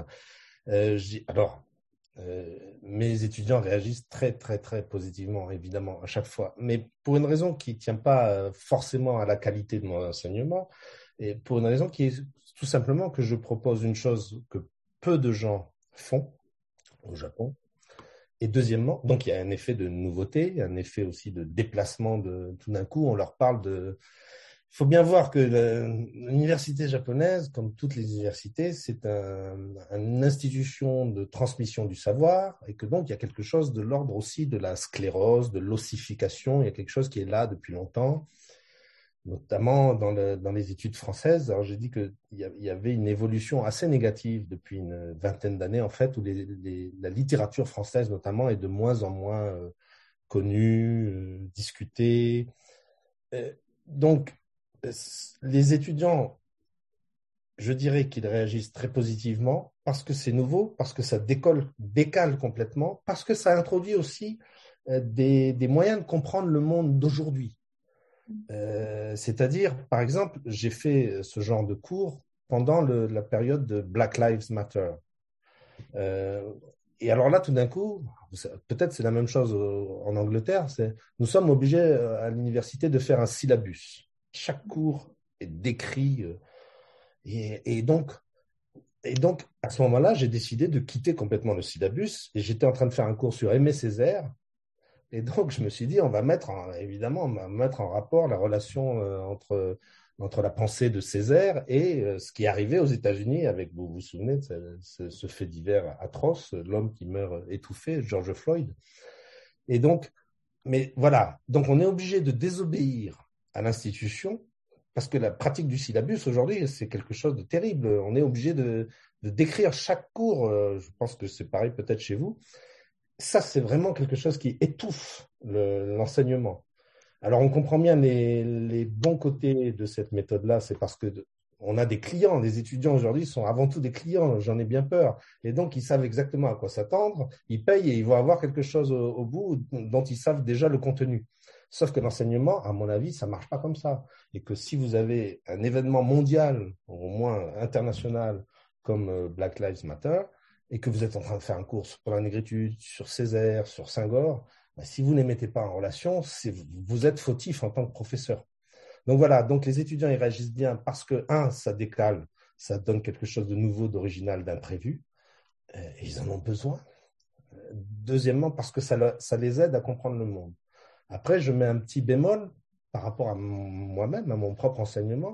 Mes étudiants réagissent très, très, très positivement, évidemment, à chaque fois. Mais pour une raison qui ne tient pas forcément à la qualité de mon enseignement, et pour une raison qui est tout simplement que je propose une chose que peu de gens font au Japon. Et deuxièmement, donc il y a un effet de nouveauté, un effet aussi de déplacement. Tout d'un coup, on leur parle de... Il faut bien voir que l'université japonaise, comme toutes les universités, c'est une institution de transmission du savoir et que donc il y a quelque chose de l'ordre aussi de la sclérose, de l'ossification. Il y a quelque chose qui est là depuis longtemps, notamment dans les études françaises. Alors j'ai dit qu'il y avait une évolution assez négative depuis une vingtaine d'années, en fait, où la littérature française, notamment, est de moins en moins connue, discutée. Donc, les étudiants, je dirais qu'ils réagissent très positivement parce que c'est nouveau, parce que ça décale complètement, parce que ça introduit aussi des moyens de comprendre le monde d'aujourd'hui. C'est-à-dire, par exemple, j'ai fait ce genre de cours pendant la période de Black Lives Matter. Et alors là, tout d'un coup, peut-être c'est la même chose en Angleterre, nous sommes obligés à l'université de faire un syllabus. Chaque cours est décrit. Et donc, à ce moment-là, j'ai décidé de quitter complètement le syllabus et j'étais en train de faire un cours sur Aimé Césaire. Et donc, je me suis dit, on va mettre en rapport la relation entre la pensée de Césaire et ce qui est arrivé aux États-Unis avec, vous vous souvenez de ce fait divers atroce, l'homme qui meurt étouffé, George Floyd. Et donc, mais voilà, donc on est obligé de désobéir à l'institution parce que la pratique du syllabus aujourd'hui, c'est quelque chose de terrible. On est obligé de décrire chaque cours, je pense que c'est pareil peut-être chez vous. Ça, c'est vraiment quelque chose qui étouffe l'enseignement. Alors, on comprend bien les bons côtés de cette méthode-là, c'est parce que on a des clients, les étudiants aujourd'hui sont avant tout des clients, j'en ai bien peur. Et donc, ils savent exactement à quoi s'attendre, ils payent et ils vont avoir quelque chose au bout dont ils savent déjà le contenu. Sauf que l'enseignement, à mon avis, ça ne marche pas comme ça. Et que si vous avez un événement mondial, au moins international, comme Black Lives Matter, et que vous êtes en train de faire un cours sur la négritude, sur Césaire, sur Senghor, si vous ne les mettez pas en relation, vous êtes fautif en tant que professeur. Donc voilà, donc les étudiants ils réagissent bien parce que, ça décale, ça donne quelque chose de nouveau, d'original, d'imprévu, et ils en ont besoin. Deuxièmement, parce que ça les aide à comprendre le monde. Après, je mets un petit bémol par rapport à moi-même, à mon propre enseignement.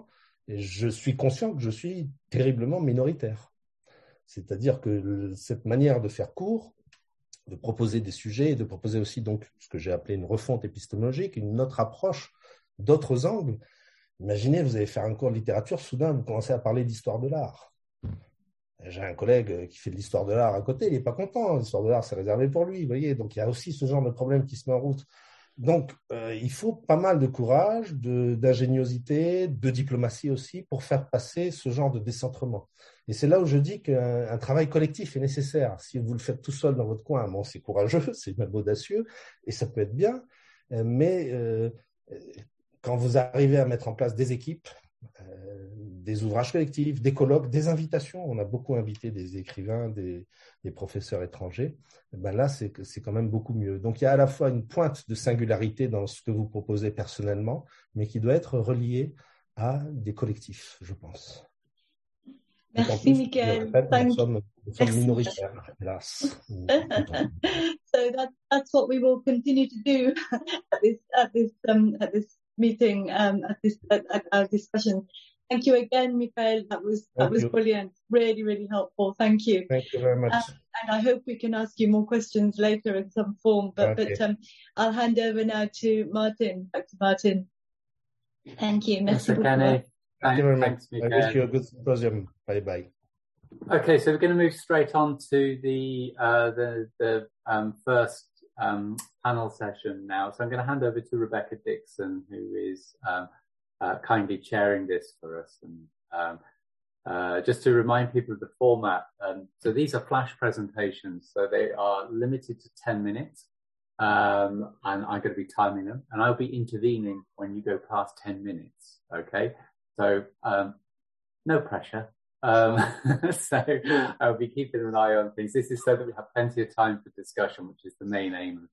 Et je suis conscient que je suis terriblement minoritaire. C'est-à-dire que cette manière de faire court, de proposer des sujets et de proposer aussi donc ce que j'ai appelé une refonte épistémologique, une autre approche, d'autres angles. Imaginez, vous allez faire un cours de littérature, soudain vous commencez à parler d'histoire de l'art. J'ai un collègue qui fait de l'histoire de l'art à côté, il n'est pas content, l'histoire de l'art c'est réservé pour lui, vous voyez, donc il y a aussi ce genre de problème qui se met en route. Donc il faut pas mal de courage, d'ingéniosité, de diplomatie aussi pour faire passer ce genre de décentrement. Et c'est là où je dis qu'un travail collectif est nécessaire. Si vous le faites tout seul dans votre coin, bon, c'est courageux, c'est même audacieux, et ça peut être bien, mais quand vous arrivez à mettre en place des équipes, des ouvrages collectifs, des colloques, des invitations, on a beaucoup invité des écrivains, des professeurs étrangers, ben là c'est quand même beaucoup mieux. Donc il y a à la fois une pointe de singularité dans ce que vous proposez personnellement, mais qui doit être reliée à des collectifs, je pense. Merci, Michael. Nous sommes minoritaires, hélas. So that's what we will continue to do at this meeting, at our discussion. Thank you again, Michael. That was brilliant. Really, really helpful. Thank you. Thank you very much. And I hope we can ask you more questions later in some form. But I'll hand over now to Martin. Back to Martin. Thank you. Merci beaucoup. Thank you very much. I wish you a good symposium. Bye bye. Okay, so we're going to move straight on to the first panel session now. So I'm going to hand over to Rebecca Dixon, who is kindly chairing this for us. And just to remind people of the format, so these are flash presentations, so they are limited to 10 minutes. And I'm going to be timing them, and I'll be intervening when you go past 10 minutes. Okay, so no pressure. So I'll be keeping an eye on things. This is so that we have plenty of time for discussion, which is the main aim